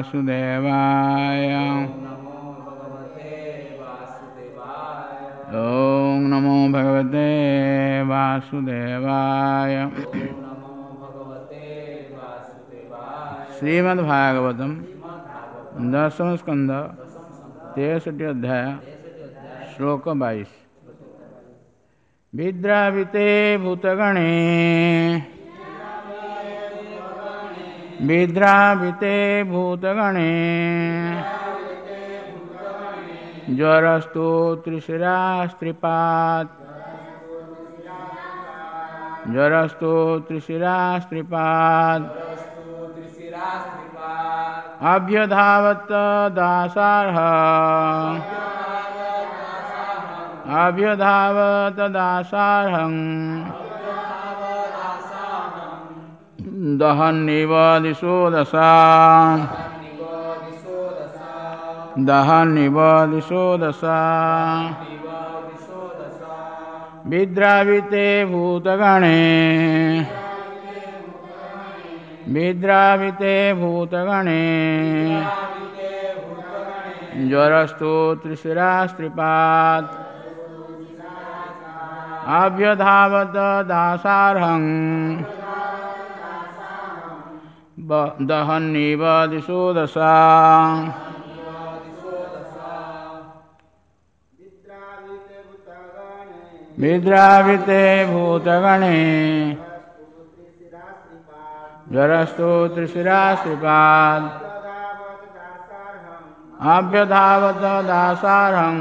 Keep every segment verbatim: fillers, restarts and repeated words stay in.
वासुदेवाय। ओम नमो भगवते वासुदेवाय। श्रीमद्भागवतम दसम स्कंद तेसठी अध्याय श्लोक बाईस। विद्राविते भूतगणे विद्राविते भूतगणे ज्वरस्तु त्रिशिरास्त्रिपात् ज्वरस्तु त्रिशिरास्त्रिपात् अभ्यधावत दासार्ह अभ्यधावत दासार्हं दहन्निव दिशो दशा दहन्निव दिशो दशा विद्राविते भूतगणे विद्राविते भूतगणे ज्वरस्तु त्रिशिरास्त्रिपात् अभ्यधावत दासार्हं दहन्निव दिशो दशा विद्राविते भूतगणे ज्वरस्तु त्रिशिरास्त्रिपात् अभ्यधावत दासार्हं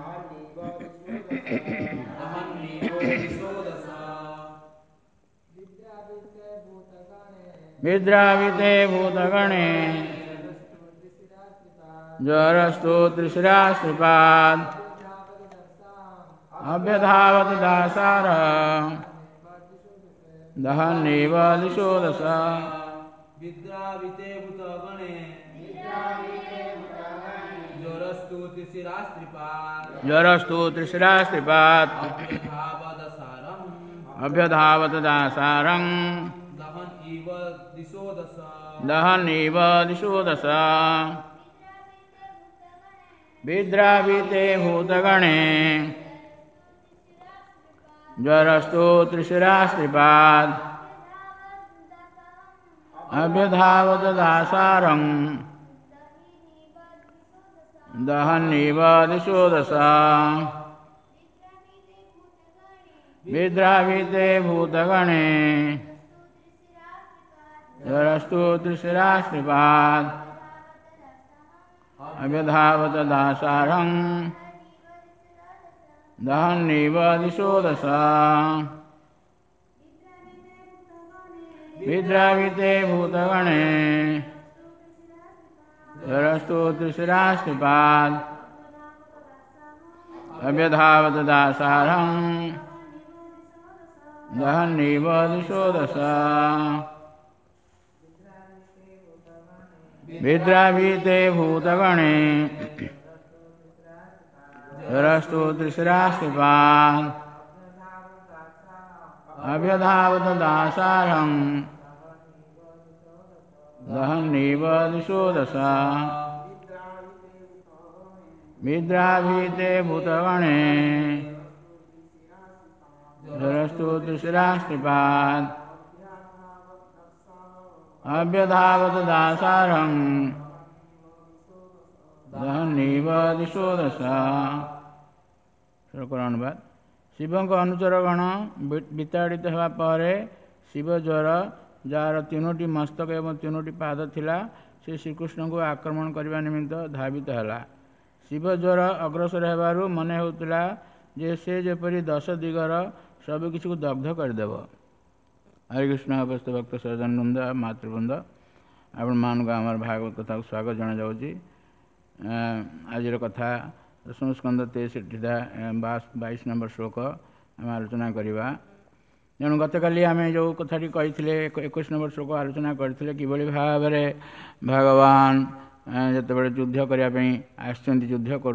विद्राविते भूतगणे ज्वरस्तु त्रिशिरास्त्रिपात् अभ्यधावत दासार्हं दहन्निव दिशो दशा विद्राविते भूतगणे ज्वरस्तु त्रिशिरास्त्रिपात् ज्वरस्तु त्रिशिरास्त्रिपात् अभ्यधावत दासार्हं दहन्निव दिशो दशा दहन्निव दिशो दशा विद्राविते भूतगणे ज्वरस्तु त्रिशिरास्त्रिपात् अभ्यधावत दासार्हं दहन्निव दिशो दशा विद्राविते भूतगणे ज्वरस्तु त्रिशिरास्त्रिपात् अभ्यधावत दासार्हं दहन्निव दिशो दशा विद्राविते भूतगणे ज्वरस्तु त्रिशिरास्त्रिपात् अभ्यधावत दासार्हं दहन्निव दिशो दशा विद्राविते भूतगणे ज्वरस्तु त्रिशिरास्त्रिपात् अभ्यधावत दासार्हं दहन्निव दिशो दशा विद्राविते भूतगणे ज्वरस्तु त्रिशिरास्त्रिपात् अभ्यधावत दासार्हं दहन्निव दिशो दशा। श्लोकर अनुवाद। शिवों अनुचर गण विताड़ित होगा पर शिव ज्वर जार तीनोटी मस्तक एवं तीनोटी पाद थिला से श्रीकृष्ण को आक्रमण करने निमित्त धावित है। शिव ज्वर अग्रसर होबारु मन होता जे से जेपरी दश दिगर सबकि को दग्ध करदेव। हरे कृष्ण अवस्थ भक्त सज्जन वृंद मातृवृंद आपण मान को आम भागवत कथा को स्वागत जना जाऊँगी। आज कथा दशम स्कंद तेसठी बाईस नंबर श्लोक आम आलोचना करवा। तेणु गत काली आम जो कथाटी कही इक्कीस नंबर श्लोक आलोचना करते कि भाव में भगवान जितेबाला युद्ध करने आसुँच युद्ध कर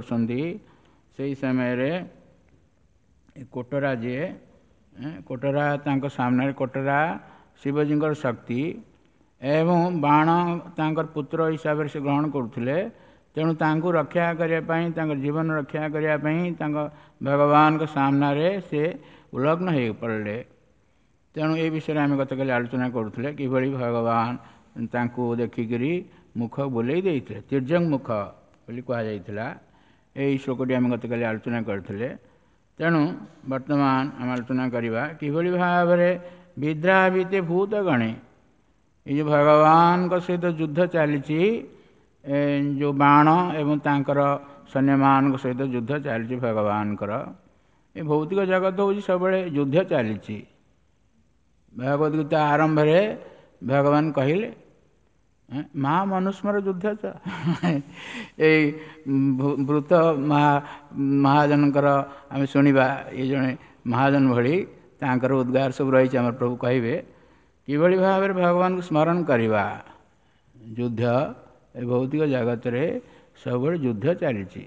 समय कोटरा जी कोटरा तांको सामने कोटरा शिवजी शक्ति ଏବଂ ବାଣ ତାଙ୍କର ପୁତ୍ର ହିସାବରେ ସେ ଗ୍ରହଣ କରୁଥିଲେ। ତେଣୁ ତାଙ୍କୁ ରକ୍ଷା କରିବା ପାଇଁ, ତାଙ୍କର ଜୀବନ ରକ୍ଷା କରିବା ପାଇଁ ତାଙ୍କ ଭଗବାନଙ୍କ ସାମ୍ନାରେ ସେ ଉଲଗ୍ନ ହୋଇ ପଡ଼ିଲେ। ତେଣୁ ଏ ବିଷୟରେ ଆମେ ଗତକାଲି ଆଲୋଚନା କରୁଥିଲେ, କିଭଳି ଭଗବାନ ତାଙ୍କୁ ଦେଖିକରି ମୁଖ ବୁଲେଇ ଦେଇଥିଲେ, ତିର୍ଯ୍ୟକ୍ ମୁଖ ବୋଲି କୁହାଯାଇଥିଲା। ଏହି ଶ୍ଲୋକଟି ଆମେ ଗତକାଲି ଆଲୋଚନା କରିଥିଲେ। ତେଣୁ ବର୍ତ୍ତମାନ ଆମେ ଆଲୋଚନା କରିବା କିଭଳି ଭାବରେ ବିଦ୍ରାବିତେ ଭୂତ ଗଣେ, ଏ ଯେଉଁ ଭଗବାନଙ୍କ ସହିତ ଯୁଦ୍ଧ ଚାଲିଛି, ଯେଉଁ ବାଣ ଏବଂ ତାଙ୍କର ସୈନ୍ୟମାନଙ୍କ ସହିତ ଯୁଦ୍ଧ ଚାଲିଛି ଭଗବାନଙ୍କର। ଏ ଭୌତିକ ଜଗତ ହେଉଛି ସବୁବେଳେ ଯୁଦ୍ଧ ଚାଲିଛି। ଭଗବଦ୍ ଗୀତା ଆରମ୍ଭରେ ଭଗବାନ କହିଲେ ମା ମନୁସ୍ମର ଯୁଦ୍ଧ ଚ ଏଇ ବୃତ ମହା ମହାଜନଙ୍କର ଆମେ ଶୁଣିବା, ଏ ଜଣେ ମହାଜନ ଭଳି ତାଙ୍କର ଉଦ୍ଗାର ସବୁ ରହିଛି। ଆମର ପ୍ରଭୁ କହିବେ କିଭଳି ଭାବରେ ଭଗବାନଙ୍କୁ ସ୍ମରଣ କରିବା। ଯୁଦ୍ଧ ଏ ଭୌତିକ ଜଗତରେ ସବୁବେଳେ ଯୁଦ୍ଧ ଚାଲିଛି।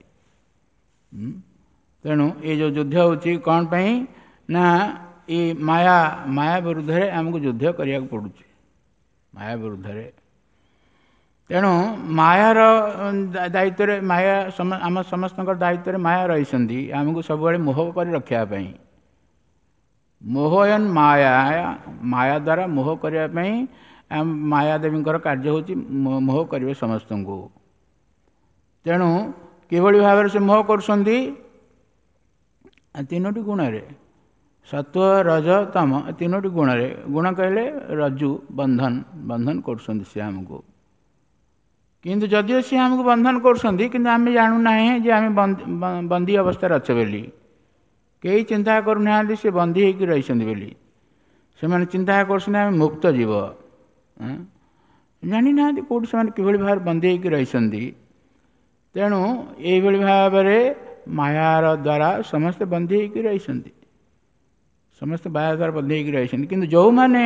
ତେଣୁ ଏ ଯେଉଁ ଯୁଦ୍ଧ ହେଉଛି କ'ଣ ପାଇଁ ନା ଏ ମାୟା ମାୟା ବିରୁଦ୍ଧରେ ଆମକୁ ଯୁଦ୍ଧ କରିବାକୁ ପଡ଼ୁଛି, ମାୟା ବିରୁଦ୍ଧରେ। ତେଣୁ ମାୟାର ଦାୟିତ୍ୱରେ ମାୟା ଆମ ସମସ୍ତଙ୍କର ଦାୟିତ୍ୱରେ ମାୟା ରହିଛନ୍ତି ଆମକୁ ସବୁବେଳେ ମୋହ କରି ରଖିବା ପାଇଁ। ମୋହୟନ୍ ମାୟା, ମାୟା ଦ୍ୱାରା ମୋହ କରିବା ପାଇଁ ମାୟା ଦେବୀଙ୍କର କାର୍ଯ୍ୟ ହେଉଛି ମୋହ କରିବେ ସମସ୍ତଙ୍କୁ। ତେଣୁ କିଭଳି ଭାବରେ ସେ ମୋହ କରୁଛନ୍ତି, ତିନୋଟି ଗୁଣରେ, ସତ୍ଵ ରଜ ତମ ତିନୋଟି ଗୁଣରେ। ଗୁଣ କହିଲେ ରଜ୍ଜୁ ବନ୍ଧନ, ବନ୍ଧନ କରୁଛନ୍ତି ସେ ଆମକୁ। କିନ୍ତୁ ଯଦିଓ ସେ ଆମକୁ ବନ୍ଧନ କରୁଛନ୍ତି, କିନ୍ତୁ ଆମେ ଜାଣୁନାହିଁ ଯେ ଆମେ ବନ୍ଦୀ ଅବସ୍ଥାରେ ଅଛେ ବୋଲି। କେହି ଚିନ୍ତା କରୁନାହାନ୍ତି ସେ ବନ୍ଦୀ ହେଇକି ରହିଛନ୍ତି ବୋଲି। ସେମାନେ ଚିନ୍ତା କରୁଛନ୍ତି ଆମେ ମୁକ୍ତ ଜୀବ, ଜାଣିନାହାନ୍ତି କେଉଁଠି ସେମାନେ କିଭଳି ଭାବରେ ବନ୍ଦୀ ହେଇକି ରହିଛନ୍ତି। ତେଣୁ ଏଇଭଳି ଭାବରେ ମାୟାର ଦ୍ୱାରା ସମସ୍ତେ ବନ୍ଦୀ ହେଇକି ରହିଛନ୍ତି, ସମସ୍ତେ ମାୟା ଦ୍ୱାରା ବନ୍ଦୀ ହେଇକି ରହିଛନ୍ତି। କିନ୍ତୁ ଯେଉଁମାନେ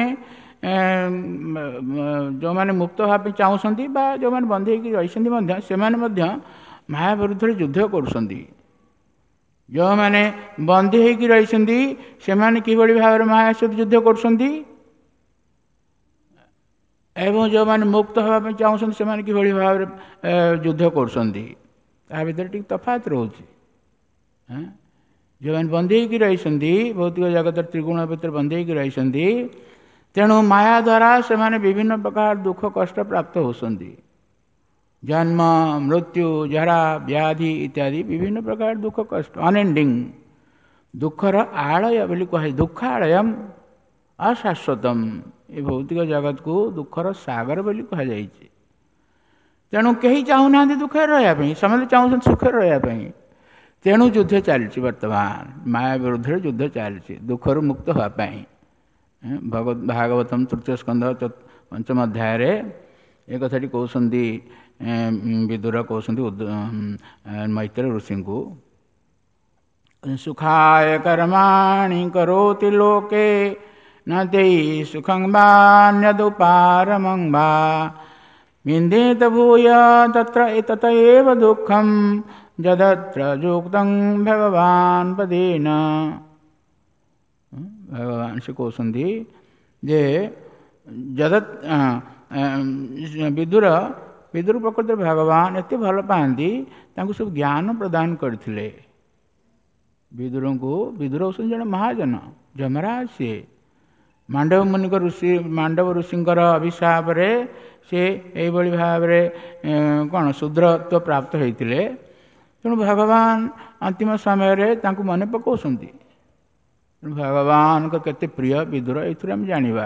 ଯେଉଁମାନେ ମୁକ୍ତ ହେବା ପାଇଁ ଚାହୁଁଛନ୍ତି ବା ଯେଉଁମାନେ ବନ୍ଦୀ ହେଇକି ରହିଛନ୍ତି ମଧ୍ୟ, ସେମାନେ ମଧ୍ୟ ମାୟା ବିରୁଦ୍ଧରେ ଯୁଦ୍ଧ କରୁଛନ୍ତି। ଯେଉଁମାନେ ବନ୍ଦୀ ହେଇକି ରହିଛନ୍ତି ସେମାନେ କିଭଳି ଭାବରେ ମାୟା ସହିତ ଯୁଦ୍ଧ କରୁଛନ୍ତି, ଏବଂ ଯେଉଁମାନେ ମୁକ୍ତ ହେବା ପାଇଁ ଚାହୁଁଛନ୍ତି ସେମାନେ କିଭଳି ଭାବରେ ଯୁଦ୍ଧ କରୁଛନ୍ତି, ତା ଭିତରେ ଟିକେ ତଫାତ୍ ରହୁଛି। ଯେଉଁମାନେ ବନ୍ଦୀ ହେଇକି ରହିଛନ୍ତି ଭୌତିକ ଜଗତର ତ୍ରିଗୁଣ ଭିତରେ ବନ୍ଦୀ ହେଇକି ରହିଛନ୍ତି, ତେଣୁ ମାୟା ଦ୍ୱାରା ସେମାନେ ବିଭିନ୍ନ ପ୍ରକାର ଦୁଃଖ କଷ୍ଟ ପ୍ରାପ୍ତ ହେଉଛନ୍ତି। ଜନ୍ମ ମୃତ୍ୟୁ ଜରା ବ୍ୟାଧି ଇତ୍ୟାଦି ବିଭିନ୍ନ ପ୍ରକାର ଦୁଃଖ କଷ୍ଟ, ଅନଏଣ୍ଡିଙ୍ଗ ଦୁଃଖର ଆଳୟ ବୋଲି କୁହାଯାଏ। ଦୁଃଖାଳୟମ୍ ଅଶାଶ୍ୱତମ୍, ଏ ଭୌତିକ ଜଗତକୁ ଦୁଃଖର ସାଗର ବୋଲି କୁହାଯାଇଛି। ତେଣୁ କେହି ଚାହୁଁନାହାନ୍ତି ଦୁଃଖରେ ରହିବା ପାଇଁ, ସମସ୍ତେ ଚାହୁଁଛନ୍ତି ସୁଖରେ ରହିବା ପାଇଁ। ତେଣୁ ଯୁଦ୍ଧ ଚାଲିଛି ବର୍ତ୍ତମାନ, ମାୟା ବିରୁଦ୍ଧରେ ଯୁଦ୍ଧ ଚାଲିଛି ଦୁଃଖରୁ ମୁକ୍ତ ହେବା ପାଇଁ। ଭାଗବତମ୍ ତୃତୀୟ ସ୍କନ୍ଧ ପଞ୍ଚମ ଅଧ୍ୟାୟରେ ଏ କଥାଟି କହୁଛନ୍ତି ବିଦୁର, କହୁଛନ୍ତି ମୈତ୍ର ଋଷିଙ୍କୁ, ସୁଖାୟ କର୍ମାଣି କରୋତି ଲୋକେ न तेहि सुखं वा न्यदुपारमं वा विन्देत भूय तत्र एतत एव दुःखं यदत्र युक्तं भगवान् पदेन। भगवान से कहते जे जदत विदुर विदुर प्रकृति भगवान एत भल पाती सब ज्ञान प्रदान करते। विदुर को विदुर होती जन महाजन जमराज, सी मांडव मुनि ऋषि मांडव ऋषिंकर अभिशाप से यही भाव कौन शूद्रत्व प्राप्त होते। तेणु भगवान अंतिम समय मन पकाउछन्ति। भगवान को केते प्रिय विदुर ये आम जाना।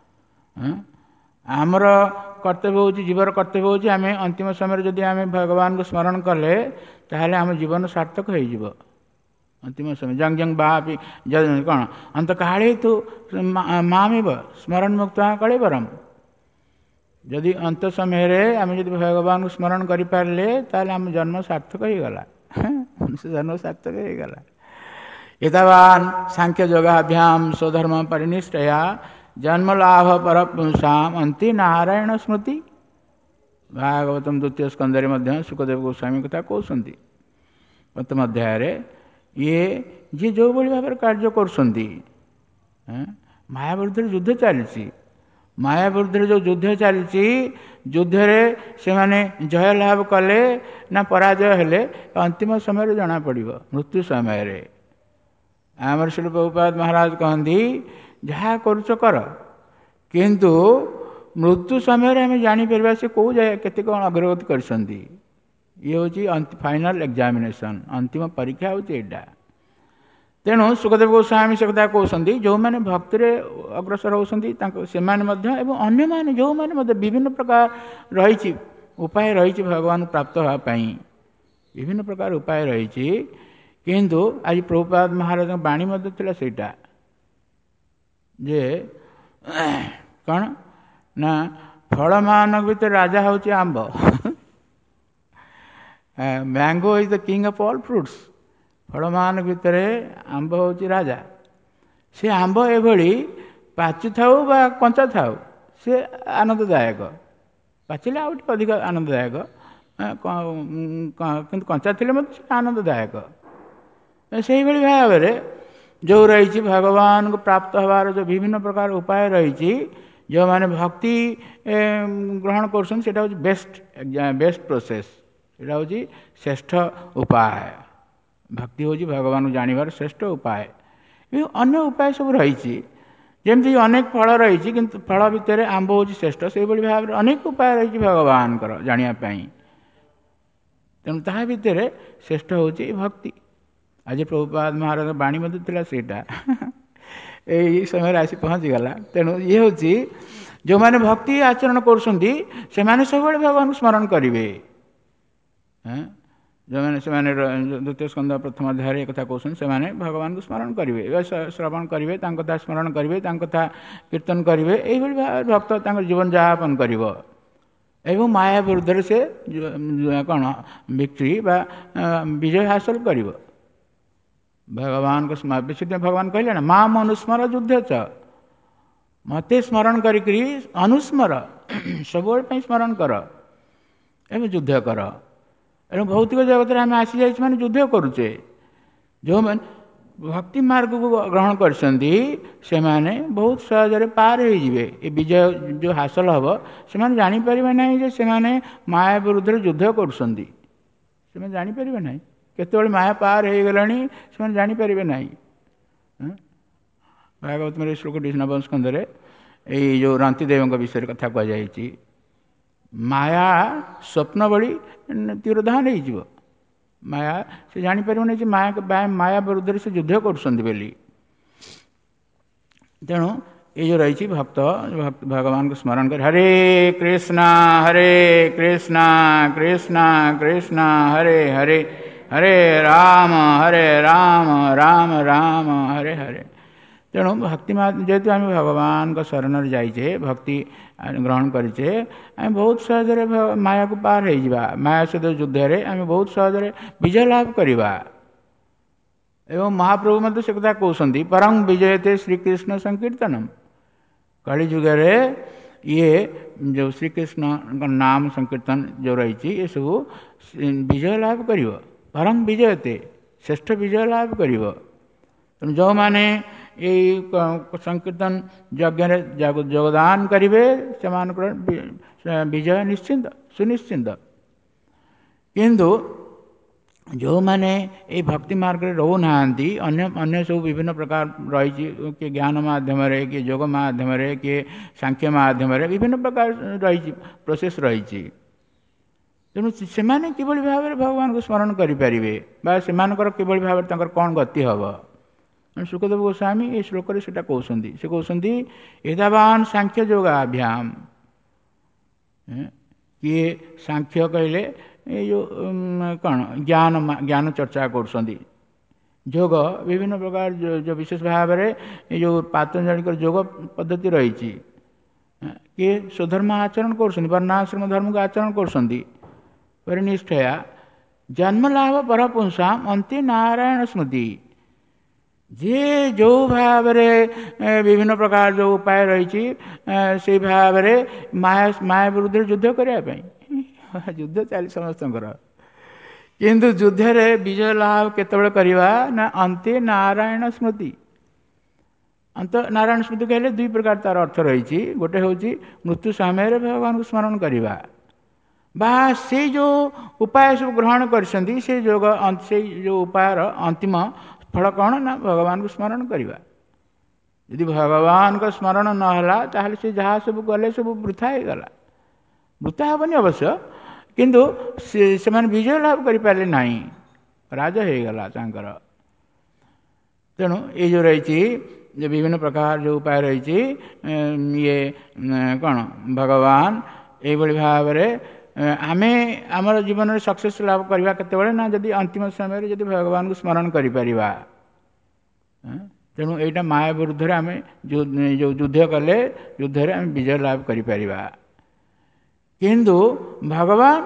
आमर कर्तव्य हूँ जीवर कर्तव्य हूँ आम अंतिम समय जदि आम भगवान को स्मरण कले ताहले आम जीवन सार्थक हो। अंतिम समय जंग जंग बापी कौन अंत काले तू मामिव स्मरण मुक्त कले बरम। जदि अंत समय आम जब भगवान को स्मरण करें ताल आम जन्म सार्थक हो गला, मनुष्य जन्म सार्थक हो गला। एतावान सांख्य योगाभ्याम स्वधर्म परिनिष्ठया जन्म लाभ पर पुंसाम अंति नारायण स्मृति। भागवतम द्वितीय स्कंदे सुखदेव गोस्वामी कथा कहते प्रथम अध्याय ये जी जो भाव कार्य कर माया विरुद्ध युद्ध चली माया विरुद्ध जो युद्ध चली युद्धरे से माने जय लाभ कले ना पराजय हेले अंतिम समय जना पड़ो मृत्यु समय रे आमर श्री प्रभुपाद महाराज कहती जहाँ करुच कर किंतु मृत्यु समय आम जापर से कौ जाए केते कौन अग्रगति कर ये हूँ फाइनल एग्जामिनेशन अंतिम परीक्षा हूँ यहाँ तेणु सुखदेव गोस्वामी से कथा कहते जो मैंने भक्ति अग्रसर होती अन्य माने जो मैंने विभिन्न प्रकार रही उपाय रही भगवान प्राप्त होगापाई विभिन्न प्रकार उपाय रही किंतु आज प्रभुपाद महाराज बाणी सेटा जे कौन ना फल मान भीतर राजा हूँ आंब mango is the king of all fruits फल मान भितर आंब हूँ राजा से आंब एभली पाचि थाऊ बा कंचा थाऊ से आनंददायक पाचिले आउ अधिक आनंददायक किंतु कंचा थिले मत आनंददायक से भाव में जो रही भगवान को प्राप्त होवार जो विभिन्न प्रकार उपाय रही जो मैंने भक्ति ग्रहण कर बेस्ट बेस्ट प्रोसेस यहाँ हूँ श्रेष्ठ उपाय भक्ति हूँ भगवान को जानिबार श्रेष्ठ उपाय अन्य उपाय सब रही जमती अनेक फल रही किंतु फल भितर आंब हूँ श्रेष्ठ से भाव में अनेक उपाय रही भगवान जानापी तेणु ता भितर श्रेष्ठ हूँ भक्ति आज प्रभुपाद महाराज बाणी मध्य सेटा यही समय आसी पहुँचीगला तेणु ये हूँ जो मैंने भक्ति आचरण कर सब भगवान को स्मरण करेंगे जो मैंने से द्वितीय स्कंद प्रथम अध्याय एक कथा कहते से भगवान को स्मरण करेंगे श्रवण करेंगे कथा स्मरण करेंगे कथा कीर्तन करेंगे यही भक्त जीवन यापन कर एवं माया विरुद्ध से कौन विक्ट्री बा विजय हासिल कर भगवान को विशुद्ध भगवान कहले ना माँ अनुस्मर युद्ध च मते स्मरण करी अनुस्मर सब स्मरण कर एवं युद्ध कर एवं भौतिक जगत में आम आसी जाइए मैंने युद्ध करुचे जो मैंने भक्ति मार्ग को ग्रहण कर बहुत सहज पार हो विजय जो हासिल हम से जापर ना से माया विरुद्ध युद्ध कर जापर ना केतबेले माया पार हो गला से जापर ना भागवत में श्लोक नवम स्कंद ये जो रांतिदेव विषय कथा कहुई माया स्वप्न भली तीरधान हो माया से जापर नहीं माया माया विरुद्ध से युद्ध कर तेणु ये जो रही भक्त भगवान को स्मरण कर हरे कृष्णा हरे कृष्णा कृष्णा कृष्णा हरे हरे हरे राम हरे राम राम राम हरे हरे तेणु भक्ति जेहेतु आम भगवान का शरण जाइए भक्ति ग्रहण करें आम बहुत सहज माया को पार हो माया सहित युद्ध आम बहुत सहज विजय लाभ करवा एवं महाप्रभु मत से कथा कहते परम विजयते श्रीकृष्ण संकीर्तनम कलि जुग ये जो श्रीकृष्ण नाम संकीर्तन जो रही ये सब विजय लाभ कर परम विजयते श्रेष्ठ विजय लाभ कर जो मैंने यही संकीर्तन यज्ञ योगदान करेंगे से विजय निश्चिंत सुनिश्चिंत किंतु जो मैंने ये भक्ति मार्ग में रोना अन्य अन्य सब विभिन्न प्रकार रही कि ज्ञान माध्यम कि योग माध्यम कि सांख्य माध्यम विभिन्न प्रकार रही प्रोसेस रही तेणु से किभली भाव में भगवान को स्मरण करें से किभली भाव में कौन गति हम सुखदेव गोस्वामी ये श्लोक से कहते से कहते एदावान सांख्य योगाभ्याम किए सांख्य कहले ये जो कौन ज्ञान ज्ञान चर्चा कर योग विभिन्न प्रकार जो, जो विशेष भाव में जो पातंजलि योग पद्धति रही किए स्वधर्म आचरण कर वर्णाश्रम धर्म को आचरण कर परिनिष्ठया जन्म लाभ पर पुंसाम अंति नारायण स्मृति जे जो भाव में विभिन्न प्रकार जो उपाय रही से भाव में माया माया विरुद्ध युद्ध करने युद्ध चली समस्त किंतु युद्ध रे विजय लाभ केतबेले करवा ना अंते नारायण स्मृति अंत नारायण स्मृति कहले दुई प्रकार तार अर्थ रही गोटे हूँ मृत्यु समय भगवान को स्मरण करवा बा से जो उपाय सब ग्रहण कर योग से जो उपाय अंतिम फल कौन ना भगवान को स्मरण करवा यदि भगवान को स्मरण नहला ताहले से जहाँ सब गले सब वृथा हो गला वृथा हेनी अवश्य किंतु से, से विजय लाभ करें ना राज हो गला तेणु ये जो रही विभिन्न प्रकार जो उपाय रही ये कौन भगवान ये भाव आमे आमर जीवन में सक्सेस लाभ करवा केतबेले ना जदि अंतिम समय जदि भगवान को स्मरण करि परिबा तेणु एटा माया विरुद्ध रे आमे जो जो युद्ध कले युद्ध रे आमे विजय लाभ करि परिबा किंतु भगवान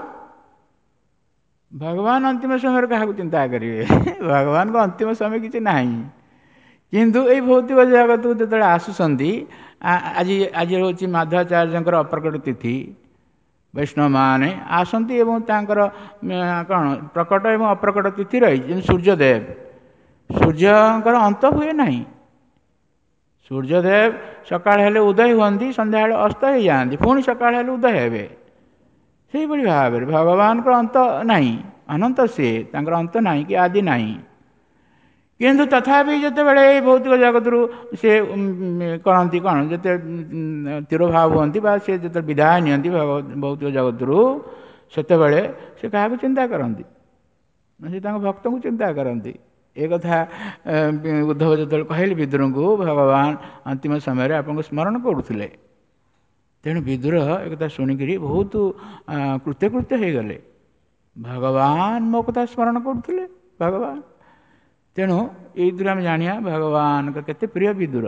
भगवान अंतिम समय क्या चिंता करेंगे भगवान को अंतिम समय किसी ना किंतु ये भौतिक जगत को जो आसुँच आज आज हूँ माधवाचार्य अप्रकट तिथि वैष्णव माने आसती एवं कौन प्रकट एवं अप्रकट तिथि रही सूर्यदेव सूर्यंकर अंत हुए ना सूर्यदेव सकाळ हेले उदय हुंती संध्या अस्त हो जाती पुणी सकाळ हेले उदय हे से भाव में भगवान को अंत नहीं अनंत सी अंत नहीं कि आदि नहीं किंतु तथापि जिते बड़े भौतिक जगत रू से करती कौन जिते तिरोभाव हमें सी जो विदाय नियंती भौतिक जगत रू से से क्या चिंता करती से भक्त को चिंता करती एक कथा उद्धव जो कहले विदुर को भगवान अंतिम समय आपन स्मरण करुले तेणु विदुर एक शुणिक बहुत कृत्यकृत्य हो गले भगवान मो कथा स्मरण करुले भगवान तेणु ये आम जानिया भगवान का केते प्रिय विदुर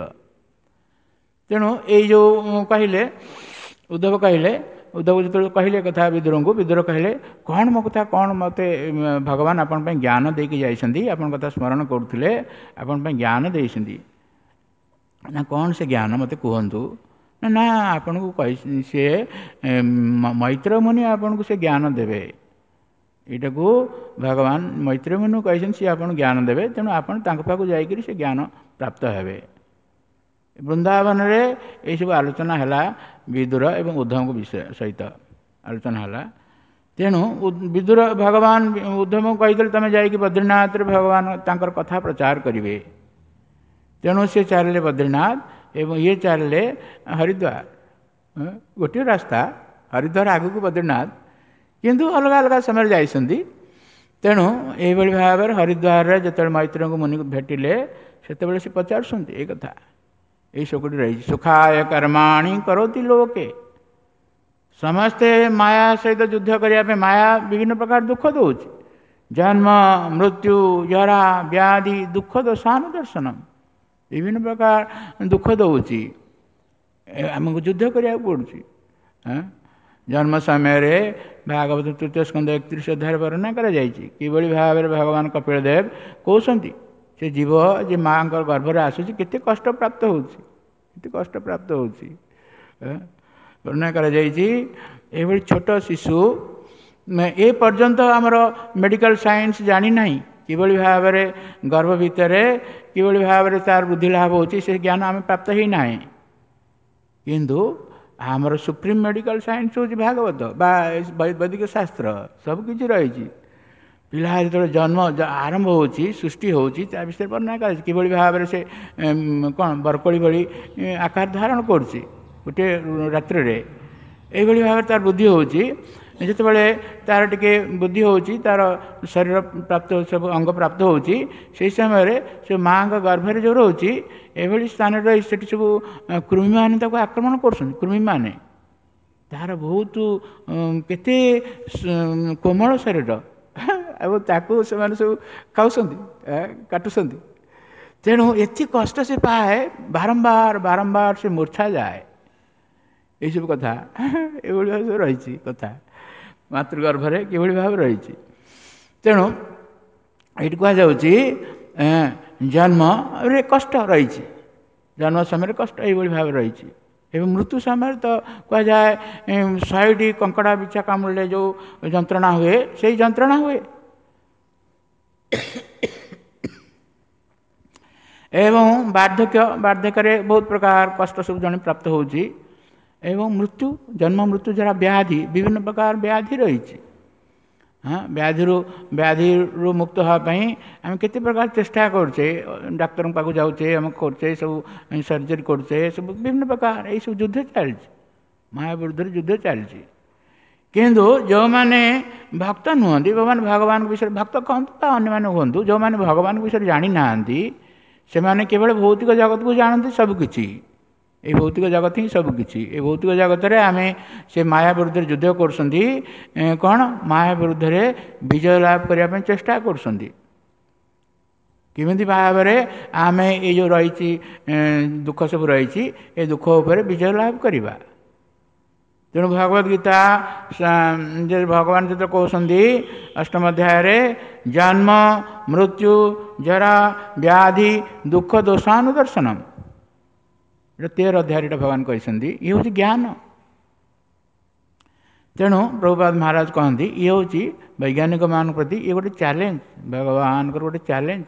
तेणु ये जो कहले उद्धव कहले उद्धव जो कहले कथा विदुर को विदुर कहले कौन मो कथा कौन मत भगवान आपण ज्ञान देकी जाइछंती आपण कथा स्मरण करुले आपण ज्ञान देइछंती ना कौन से ज्ञान मत कहतु ना ना आपण को कह सी मैत्र मुनि आपण को से ज्ञान देवे यहाँ को भगवान मैत्री मुनि कही सी आप ज्ञान देवे तेणु आपड़ पाक जाकर से ज्ञान प्राप्त हे वृंदावन रे ये सब आलोचना है विदुर एवं उद्धव को विषय सहित आलोचना है तेणु विदुर भगवान उद्धव को कही तुम जा बद्रीनाथ रे भगवान तांकर कथा प्रचार करेंगे तेणु से चलिए बद्रीनाथ एवं ये चलिए हरिद्वार गोटे रास्ता हरिद्वार आगु को बद्रीनाथ किंतु अलग अलग समय जाइछंती तेणु ये भाव में हरिद्वार जो मैत्र को मुनि को भेटिले से से पचार ये कथा यही सबुठ रही सुखाय कर्माणी करोति लोके समस्ते माया सहित युद्ध करने माया विभिन्न प्रकार दुख दौर जन्म मृत्यु जरा व्याधि दुख दशानु दर्शनम विभिन्न प्रकार दुख दौर आमको युद्ध कराया पड़ुछि जन्म समय रे भागवत तृतीय स्कंद एकतीस अध्याय वर्णना कर किभली भाव में भगवान कपिलदेव कहते से जीव जे माँ गर्भर आसूसी केते कष्ट प्राप्त होते कष्ट प्राप्त होती वर्णना कर छोट शिशु ए पर्यंत आमर मेडिकल साइंस जानी ना किभली भाव में गर्भ भितर किभली भाव में तार बुद्धि लाभ होती से ज्ञान आम प्राप्त ही ना किंतु आमर सुप्रीम मेडिकल साइंस हूँ भागवत बा वैदिक शास्त्र सबकि रही पिला जो जन्म आरंभ हो सृष्टि हो विषय वर्णना कर किभली भाव में से कौन बरकोली भली आकार धारण करुच्ची गोटे रात्रि ये भाव तार बुद्धि हो जितेबाला तार टे बुद्धि हो तार शरीर प्राप्त सब अंग प्राप्त हो समय से माँ गर्भर जो रोचे एभली स्थान रही सब कृमि मान आक्रमण करुमी मैंने तार बहुत केते कोमल शरीर ताकू से सब खाऊँ काटुंट तेणु एति कष्ट से पाए बारंबार बारंबार से मूर्छा जाए ये सब कथा ये भाव रही कथा मातृगर्भरे किभली भाव रही तेणु ये कहुच्छी जन्म रे कष्ट रही जन्म समय कष्ट ये भाव रही एवं मृत्यु समय तो कहुए शहेटी कंकड़ा बिछा कामुड़े जो जंत्रणा हुए से जंत्रणा हुए एवं वार्धक्य वार्धक्य बहुत प्रकार कष्ट सब जन प्राप्त होची एवं मृत्यु जन्म मृत्यु जरा व्याधि विभिन्न प्रकार व्याधि रही हाँ व्याधि व्याधि मुक्त होगापी आम के प्रकार चेष्टा करचे डाक्तर पाक जाऊे आम करचे सब सर्जरी करचे सब विभिन्न प्रकार ये सब युद्ध चली माया विरुद्ध युद्ध चली किंतु जो मैंने भक्त नुहति भगवान भगवान विषय भक्त कहतु अन्य हूँ जो मैंने भगवान विषय जानी ना से मैंने केवल भौतिक जगत को जानते सबकि ये भौतिक जगत ही सबकि ये भौतिक जगत में आम से माया विरुद्ध युद्ध कर कौन माया विरुद्ध विजय लाभ करने चेष्टा करमिति भाव में आम ये जो रही दुख सब रही ये दुख उपर विजय लाभ करवा तेणु भगवद गीता भगवान जो कहते अष्टम अध्याय जन्म मृत्यु जरा व्याधि दुख दोषानुदर्शनम तेरह अध्याय भगवान कहते ये हूँ ज्ञान तेणु प्रभुपाद महाराज कहते ये हूँ वैज्ञानिक मान प्रति ये गोटे चैलेंज भगवान गोटे चैलेंज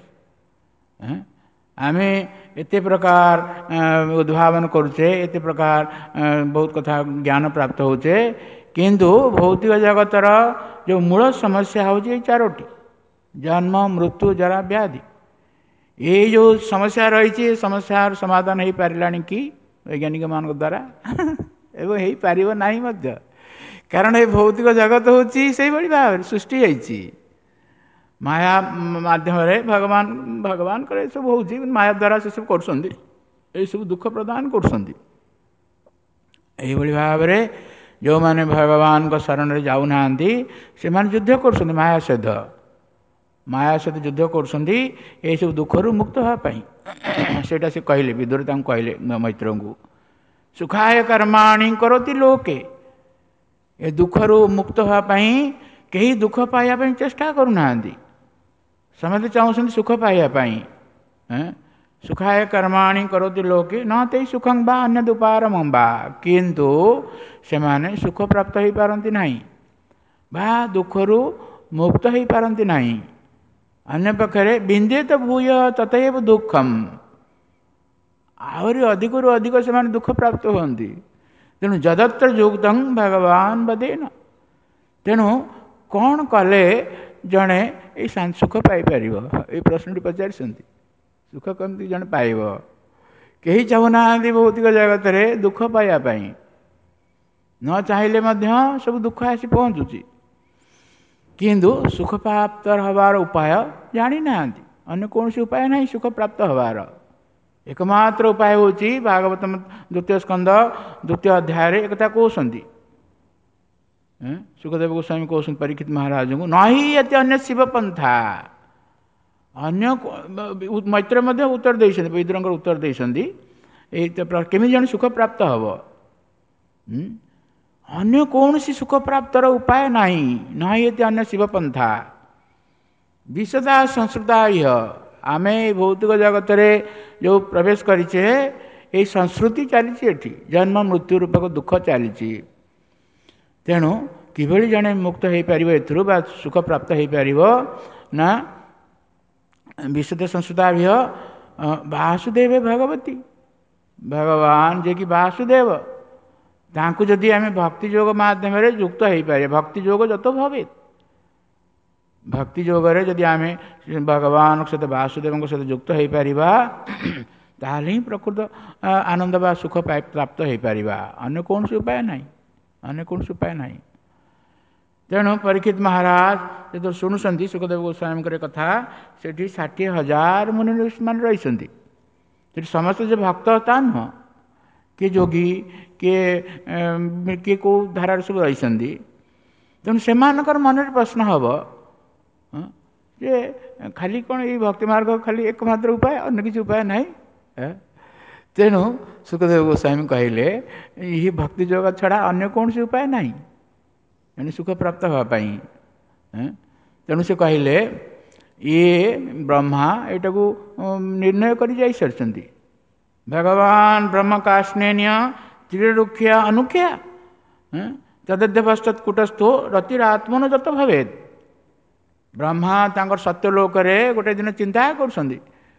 आम एत प्रकार उद्भावन करुचे एत प्रकार बहुत कथा ज्ञान प्राप्त होचे किंतु भौतिक जगतर जो मूल समस्या होची चारोटी जन्म मृत्यु जरा व्याधि ये जो समस्या रही समस्या समाधान हो पारा कि वैज्ञानिक मान द्वारा एवं हो पार ना कारण ये भौतिक जगत हूँ से भाव सृष्टि होती माया माध्यम भगवान भगवान कर सब हो माया द्वारा से सब कर सब दुख प्रदान कर भाव में जो मैंने भगवान को शरण में जाऊना से युद्ध कर माया सहित माया सहित युद्ध कर सब दुख रु मुक्त होगापी सेटा से कहले विदुर कहले मैत्र को सुखाय कर्माणी करोति लोके ये दुख रु मुक्त होगापी कहीं दुख पाइबा चेष्टा करूना समस्त चाहते सुख पाइबापी सुखाय कर्माणी करोति लोके न ते सुखं बा अन्य दुपारम बा किंतु से माने सुख प्राप्त हो पारती नहीं बा दुख रु मुक्त हो पारती नहीं अन्य पक्षे बिंदे तो भूय ततएव दुखम आहरी अधिक रु अधिक से दुख प्राप्त होती तेणु जदत्र युक्त भगवान बदेन तेणु कौन कले जड़े ये सुख पाइपर ये प्रश्न पचार सुख कमी जन पाइब कहीं चाहूना भौतिक जगत में दुख पाइबापी न चाहिए सब दुख आसी पहुँचुची किंतु सुख प्राप्त हबार उपाय जानी ना अन्य कौन उपाय ना सुख प्राप्त हबार एकमात्र उपाय हूँ भागवतम द्वितीय स्कंद द्वितीय अध्याय एक कहते सुखदेव गोस्वामी कहते परीक्षित महाराज को न ही ये अन्य शिव पंथा अन्य मैत्र उत्तर देते विदुर उत्तर देते केमी जन सुख प्राप्त हम अन्य कौन सी सुख प्राप्तर उपाय नहीं न ये अन्य शिव पंथा विशदा संस्कृता यह आम भौतिक जगत में जो प्रवेश करें ये संस्कृति चली जन्म मृत्यु रूपक दुख चली तेणु किभली जड़े मुक्त हो पार एथुरु बा सुख प्राप्त हो पार ना विशुद्ध संस्कृता भी वासुदेव भगवती भगवान जे कि वासुदेव तांकु जदि आम भक्ति योग माध्यम युक्त हो पारे भक्ति योग जत भवे भक्ति योग जदि आम भगवान सहित वासुदेव सहित युक्त हो पार ताल ही प्रकृत आनंद बा सुख प्राप्त हो पार अन्य कौन सी उपाय नहीं अन्य कौन सी उपाय नहीं तेणु परीक्षित महाराज जो शुणुंट सुखदेव गोस्वामी कथा से षाठी हजार मुनि मान रही समस्त जो भक्त ता नुह किए जोगी किए किए कौ धारा सब रही तेणु से मन प्रश्न हम जे खाली कौन ये भक्ति मार्ग खाली एकमात्र उपाय अन्य किसी उपाय नहीं तेणु सुखदेव गोस्वामी कहले ये भक्ति योग छड़ा अन्य कौन सी उपाय नहीं यानी सुख प्राप्त होगापी तेणु से कहले ये ब्रह्मा एटा को निर्णय कर सारी भगवान ब्रह्म काष्णेन्य त्रिरुख्या अनुख्या तदध्यपश्चत्कुटस्थो रतिरात्मन जत भवेद ब्रह्मा तांकर सत्यलोक रे गोटे दिन चिंता कर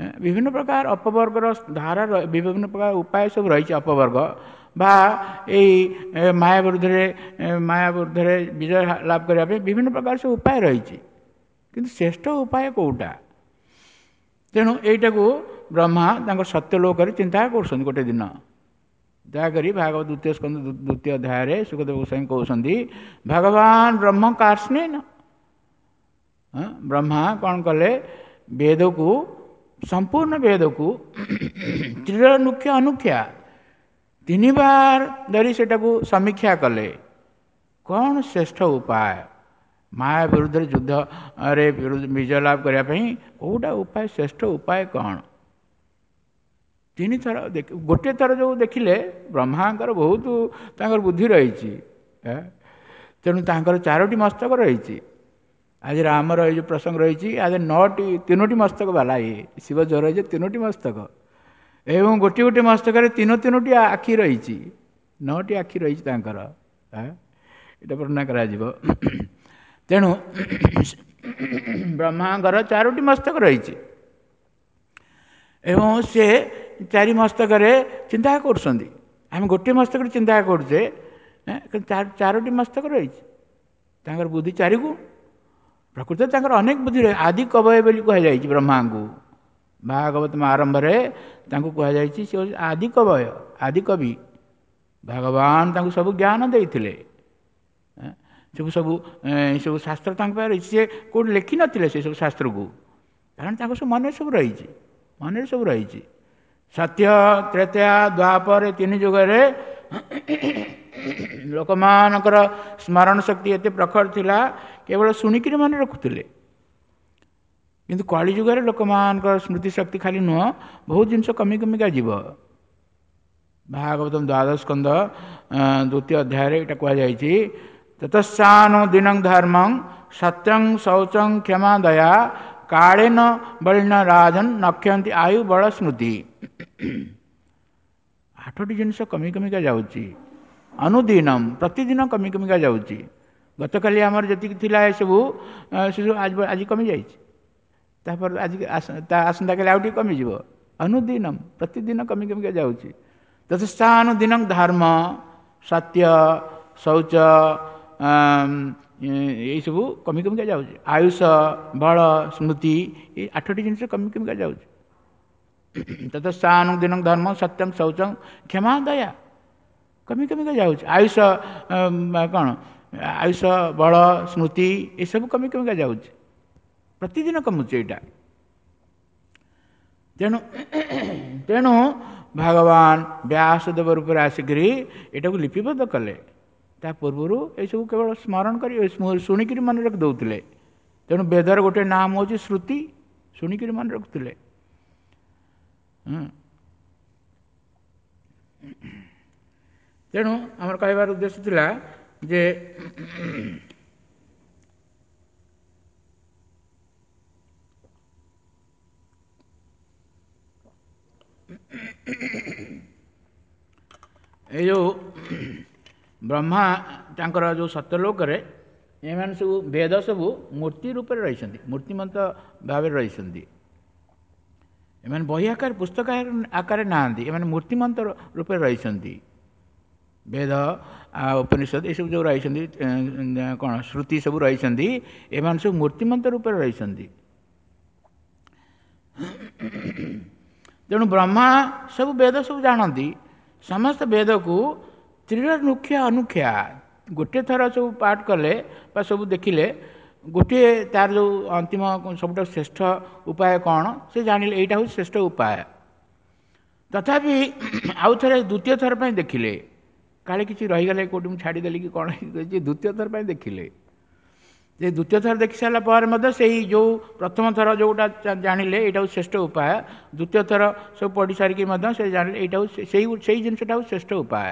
ବିଭିନ୍ନ ପ୍ରକାର ଅପବର୍ଗର ଧାରା ବିଭିନ୍ନ ପ୍ରକାର ଉପାୟ ସବୁ ରହିଛି ଅପବର୍ଗ ବା ଏଇ ମାୟା ବିରୁଦ୍ଧରେ ମାୟା ବିରୁଦ୍ଧରେ ବିଜୟ ଲାଭ କରିବା ପାଇଁ ବିଭିନ୍ନ ପ୍ରକାର ସବୁ ଉପାୟ ରହିଛି, କିନ୍ତୁ ଶ୍ରେଷ୍ଠ ଉପାୟ କେଉଁଟା? ତେଣୁ ଏଇଟାକୁ ବ୍ରହ୍ମା ତାଙ୍କର ସତ୍ୟଲୋକରେ ଚିନ୍ତା କରୁଛନ୍ତି ଗୋଟେ ଦିନ। ଦୟାକରି ଭାଗବତ ଦ୍ୱିତୀୟ ସ୍କନ୍ଧ ଦ୍ୱିତୀୟ ଅଧ୍ୟାୟରେ ସୁଖଦେବ ଗୋସ୍ୱାମୀ କହୁଛନ୍ତି ଭଗବାନ ବ୍ରହ୍ମ କାର୍ଷ୍ଣେନ, ବ୍ରହ୍ମା କ'ଣ କଲେ ବେଦକୁ ସମ୍ପୂର୍ଣ୍ଣ ବେଦକୁ ତ୍ରିଲୋକ୍ୟ ଅନୁଖ୍ୟା ତିନିବାର ଧରି ସେଟାକୁ ସମୀକ୍ଷା କଲେ। କ'ଣ ଶ୍ରେଷ୍ଠ ଉପାୟ ମାୟା ବିରୁଦ୍ଧରେ ଯୁଦ୍ଧରେ ବିଜୟ ଲାଭ କରିବା ପାଇଁ କେଉଁଟା ଉପାୟ ଶ୍ରେଷ୍ଠ ଉପାୟ କ'ଣ? ତିନି ଥର ଗୋଟିଏ ଥର ଯେଉଁ ଦେଖିଲେ ବ୍ରହ୍ମାଙ୍କର ବହୁତ ତାଙ୍କର ବୁଦ୍ଧି ରହିଛି, ତେଣୁ ତାଙ୍କର ଚାରୋଟି ମସ୍ତକ ରହିଛି। ଆଜି ରାମର ଏଇ ଯେଉଁ ପ୍ରସଙ୍ଗ ରହିଛି ଆଜି ନଅଟି ତିନୋଟି ମସ୍ତକ ବାଲା ଇଏ ଶିବ ଜ୍ୱର ଯେ ତିନୋଟି ମସ୍ତକ ଏବଂ ଗୋଟିଏ ଗୋଟିଏ ମସ୍ତକରେ ତିନ ତିନୋଟି ଆଖି ରହିଛି, ନଅଟି ଆଖି ରହିଛି ତାଙ୍କର, ଏଇଟା ବର୍ଣ୍ଣନା କରାଯିବ। ତେଣୁ ବ୍ରହ୍ମାଙ୍କର ଚାରୋଟି ମସ୍ତକ ରହିଛି ଏବଂ ସେ ଚାରି ମସ୍ତକରେ ଚିନ୍ତା କରୁଛନ୍ତି। ଆମେ ଗୋଟିଏ ମସ୍ତକରେ ଚିନ୍ତା କରୁଛେ, ଚାରୋଟି ମସ୍ତକ ରହିଛି। ତାଙ୍କର ବୁଦ୍ଧି ଚାରିଗୁଣ, ପ୍ରକୃତରେ ତାଙ୍କର ଅନେକ ବୁଦ୍ଧି ରହେ। ଆଦି କବୟ ବୋଲି କୁହାଯାଇଛି ବ୍ରହ୍ମାଙ୍କୁ, ଭାଗବତ ଆରମ୍ଭରେ ତାଙ୍କୁ କୁହାଯାଇଛି ସେ ହେଉଛି ଆଦି କବୟ, ଆଦି କବି। ଭଗବାନ ତାଙ୍କୁ ସବୁ ଜ୍ଞାନ ଦେଇଥିଲେ, ସବୁ ସବୁ ସବୁ ଶାସ୍ତ୍ର ତାଙ୍କ ପାଖରେ ରହିଛି। ସେ କେଉଁଠି ଲେଖିନଥିଲେ ସେସବୁ ଶାସ୍ତ୍ରକୁ, କାରଣ ତାଙ୍କ ସବୁ ମନରେ ସବୁ ରହିଛି, ମନରେ ସବୁ ରହିଛି। ସତ୍ୟ ତ୍ରେତୟା ଦ୍ୱାପର ତିନି ଯୁଗରେ ଲୋକମାନଙ୍କର ସ୍ମରଣ ଶକ୍ତି ଏତେ ପ୍ରଖର ଥିଲା କେବଳ ଶୁଣିକିରି ମନେ ରଖୁଥିଲେ, କିନ୍ତୁ କଳି ଯୁଗରେ ଲୋକମାନଙ୍କର ସ୍ମୃତି ଶକ୍ତି ଖାଲି ନୁହଁ ବହୁତ ଜିନିଷ କମି କମିକା ଯିବ। ଭାଗବତମ୍ ଦ୍ୱାଦଶ ସ୍କନ୍ଧ ଦ୍ୱିତୀୟ ଅଧ୍ୟାୟରେ ଏଇଟା କୁହାଯାଇଛି ତତସ୍ସାନୁ ଦିନଂ ଧର୍ମଂ ସତ୍ୟଂ ଶୌଚଂ କ୍ଷମା ଦୟା କାଳେନ ବଳିନ ରାଜନ୍ ନକ୍ଷନ୍ତି ଆୟୁ ବଳ ସ୍ମୃତି। ଆଠଟି ଜିନିଷ କମି କମିକା ଯାଉଛି, ଅନୁଦିନମ୍ ପ୍ରତିଦିନ କମି କମିକା ଯାଉଛି। ଗତକାଲି ଆମର ଯେତିକି ଥିଲା ଏସବୁ ସେସବୁ ଆଜି କମିଯାଇଛି, ତାପରେ ଆଜି ତା ଆସନ୍ତାକାଲି ଆଉ ଟିକେ କମିଯିବ। ଅନୁଦିନମ୍ ପ୍ରତିଦିନ କମି କମିକା ଯାଉଛି। ତତସ୍ସାନୁ ଦିନଂ ଧର୍ମ ସତ୍ୟ ଶୌଚ ଏଇସବୁ କମି କମିକା ଯାଉଛି। ଆୟୁଷ ବଳ ସ୍ମୃତି ଏଇ ଆଠଟି ଜିନିଷ କମି କମିକା ଯାଉଛି। ତତସ୍ସାନୁ ଦିନଂ ଧର୍ମ ସତ୍ୟଂ ଶୌଚଂ କ୍ଷମା ଦୟା କମି କମିକା ଯାଉଛି। ଆୟୁଷ କ'ଣ ଆୟୁଷ ବଳ ସ୍ମୃତି ଏସବୁ କମି କମିକା ଯାଉଛି, ପ୍ରତିଦିନ କମୁଛି ଏଇଟା। ତେଣୁ ତେଣୁ ଭଗବାନ ବ୍ୟାସଦେବ ରୂପରେ ଆସିକରି ଏଟାକୁ ଲିପିବଦ୍ଧ କଲେ। ତା ପୂର୍ବରୁ ଏସବୁ କେବଳ ସ୍ମରଣ କରି ଶୁଣିକିରି ମନେ ରଖି ଦେଉଥିଲେ। ତେଣୁ ବେଦର ଗୋଟେ ନାମ ହେଉଛି ଶ୍ରୁତି, ଶୁଣିକିରି ମନେ ରଖୁଥିଲେ। ତେଣୁ ଆମର କହିବାର ଉଦ୍ଦେଶ୍ୟ ଥିଲା ଯେ ଏଇ ଯେଉଁ ବ୍ରହ୍ମା ତାଙ୍କର ଯେଉଁ ସତ୍ୟଲୋକରେ ଏମାନେ ସବୁ ବେଦ ସବୁ ମୂର୍ତ୍ତି ରୂପରେ ରହିଛନ୍ତି, ମୂର୍ତ୍ତିମନ୍ତ ଭାବରେ ରହିଛନ୍ତି। ଏମାନେ ବହି ଆକାର ପୁସ୍ତକ ଆକାରରେ ନାହାନ୍ତି, ଏମାନେ ମୂର୍ତ୍ତିମନ୍ତ ରୂପରେ ରହିଛନ୍ତି। ବେଦ ଉପନିଷଦ ଏସବୁ ଯେଉଁ ରହିଛନ୍ତି କ'ଣ ଶ୍ରୁତି ସବୁ ରହିଛନ୍ତି, ଏମାନେ ସବୁ ମୂର୍ତ୍ତିମନ୍ତ ରୂପରେ ରହିଛନ୍ତି। ତେଣୁ ବ୍ରହ୍ମା ସବୁ ବେଦ ସବୁ ଜାଣନ୍ତି। ସମସ୍ତ ବେଦକୁ ତ୍ରିଲୋକ୍ୟ ଅନୁଖ୍ୟା ଗୋଟିଏ ଥର ସବୁ ପାଠ କଲେ ବା ସବୁ ଦେଖିଲେ, ଗୋଟିଏ ତାର ଯେଉଁ ଅନ୍ତିମ ସବୁଠାରୁ ଶ୍ରେଷ୍ଠ ଉପାୟ କ'ଣ ସେ ଜାଣିଲେ, ଏଇଟା ହେଉଛି ଶ୍ରେଷ୍ଠ ଉପାୟ। ତଥାପି ଆଉ ଥରେ ଦ୍ୱିତୀୟ ଥର ପାଇଁ ଦେଖିଲେ, କାଳେ କିଛି ରହିଗଲେ କେଉଁଠି ମୁଁ ଛାଡ଼ିଦେଲି କି କ'ଣ ଦ୍ୱିତୀୟ ଥର ପାଇଁ ଦେଖିଲେ। ଯେ ଦ୍ୱିତୀୟ ଥର ଦେଖି ସାରିଲା ପରେ ମଧ୍ୟ ସେଇ ଯେଉଁ ପ୍ରଥମ ଥର ଯେଉଁଟା ଜାଣିଲେ ଏଇଟା ହେଉଛି ଶ୍ରେଷ୍ଠ ଉପାୟ, ଦ୍ୱିତୀୟ ଥର ସବୁ ପଢ଼ି ସାରିକି ମଧ୍ୟ ସେ ଜାଣିଲେ ଏଇଟା ହେଉଛି ସେଇ ସେଇ ଜିନିଷଟା ହେଉଛି ଶ୍ରେଷ୍ଠ ଉପାୟ।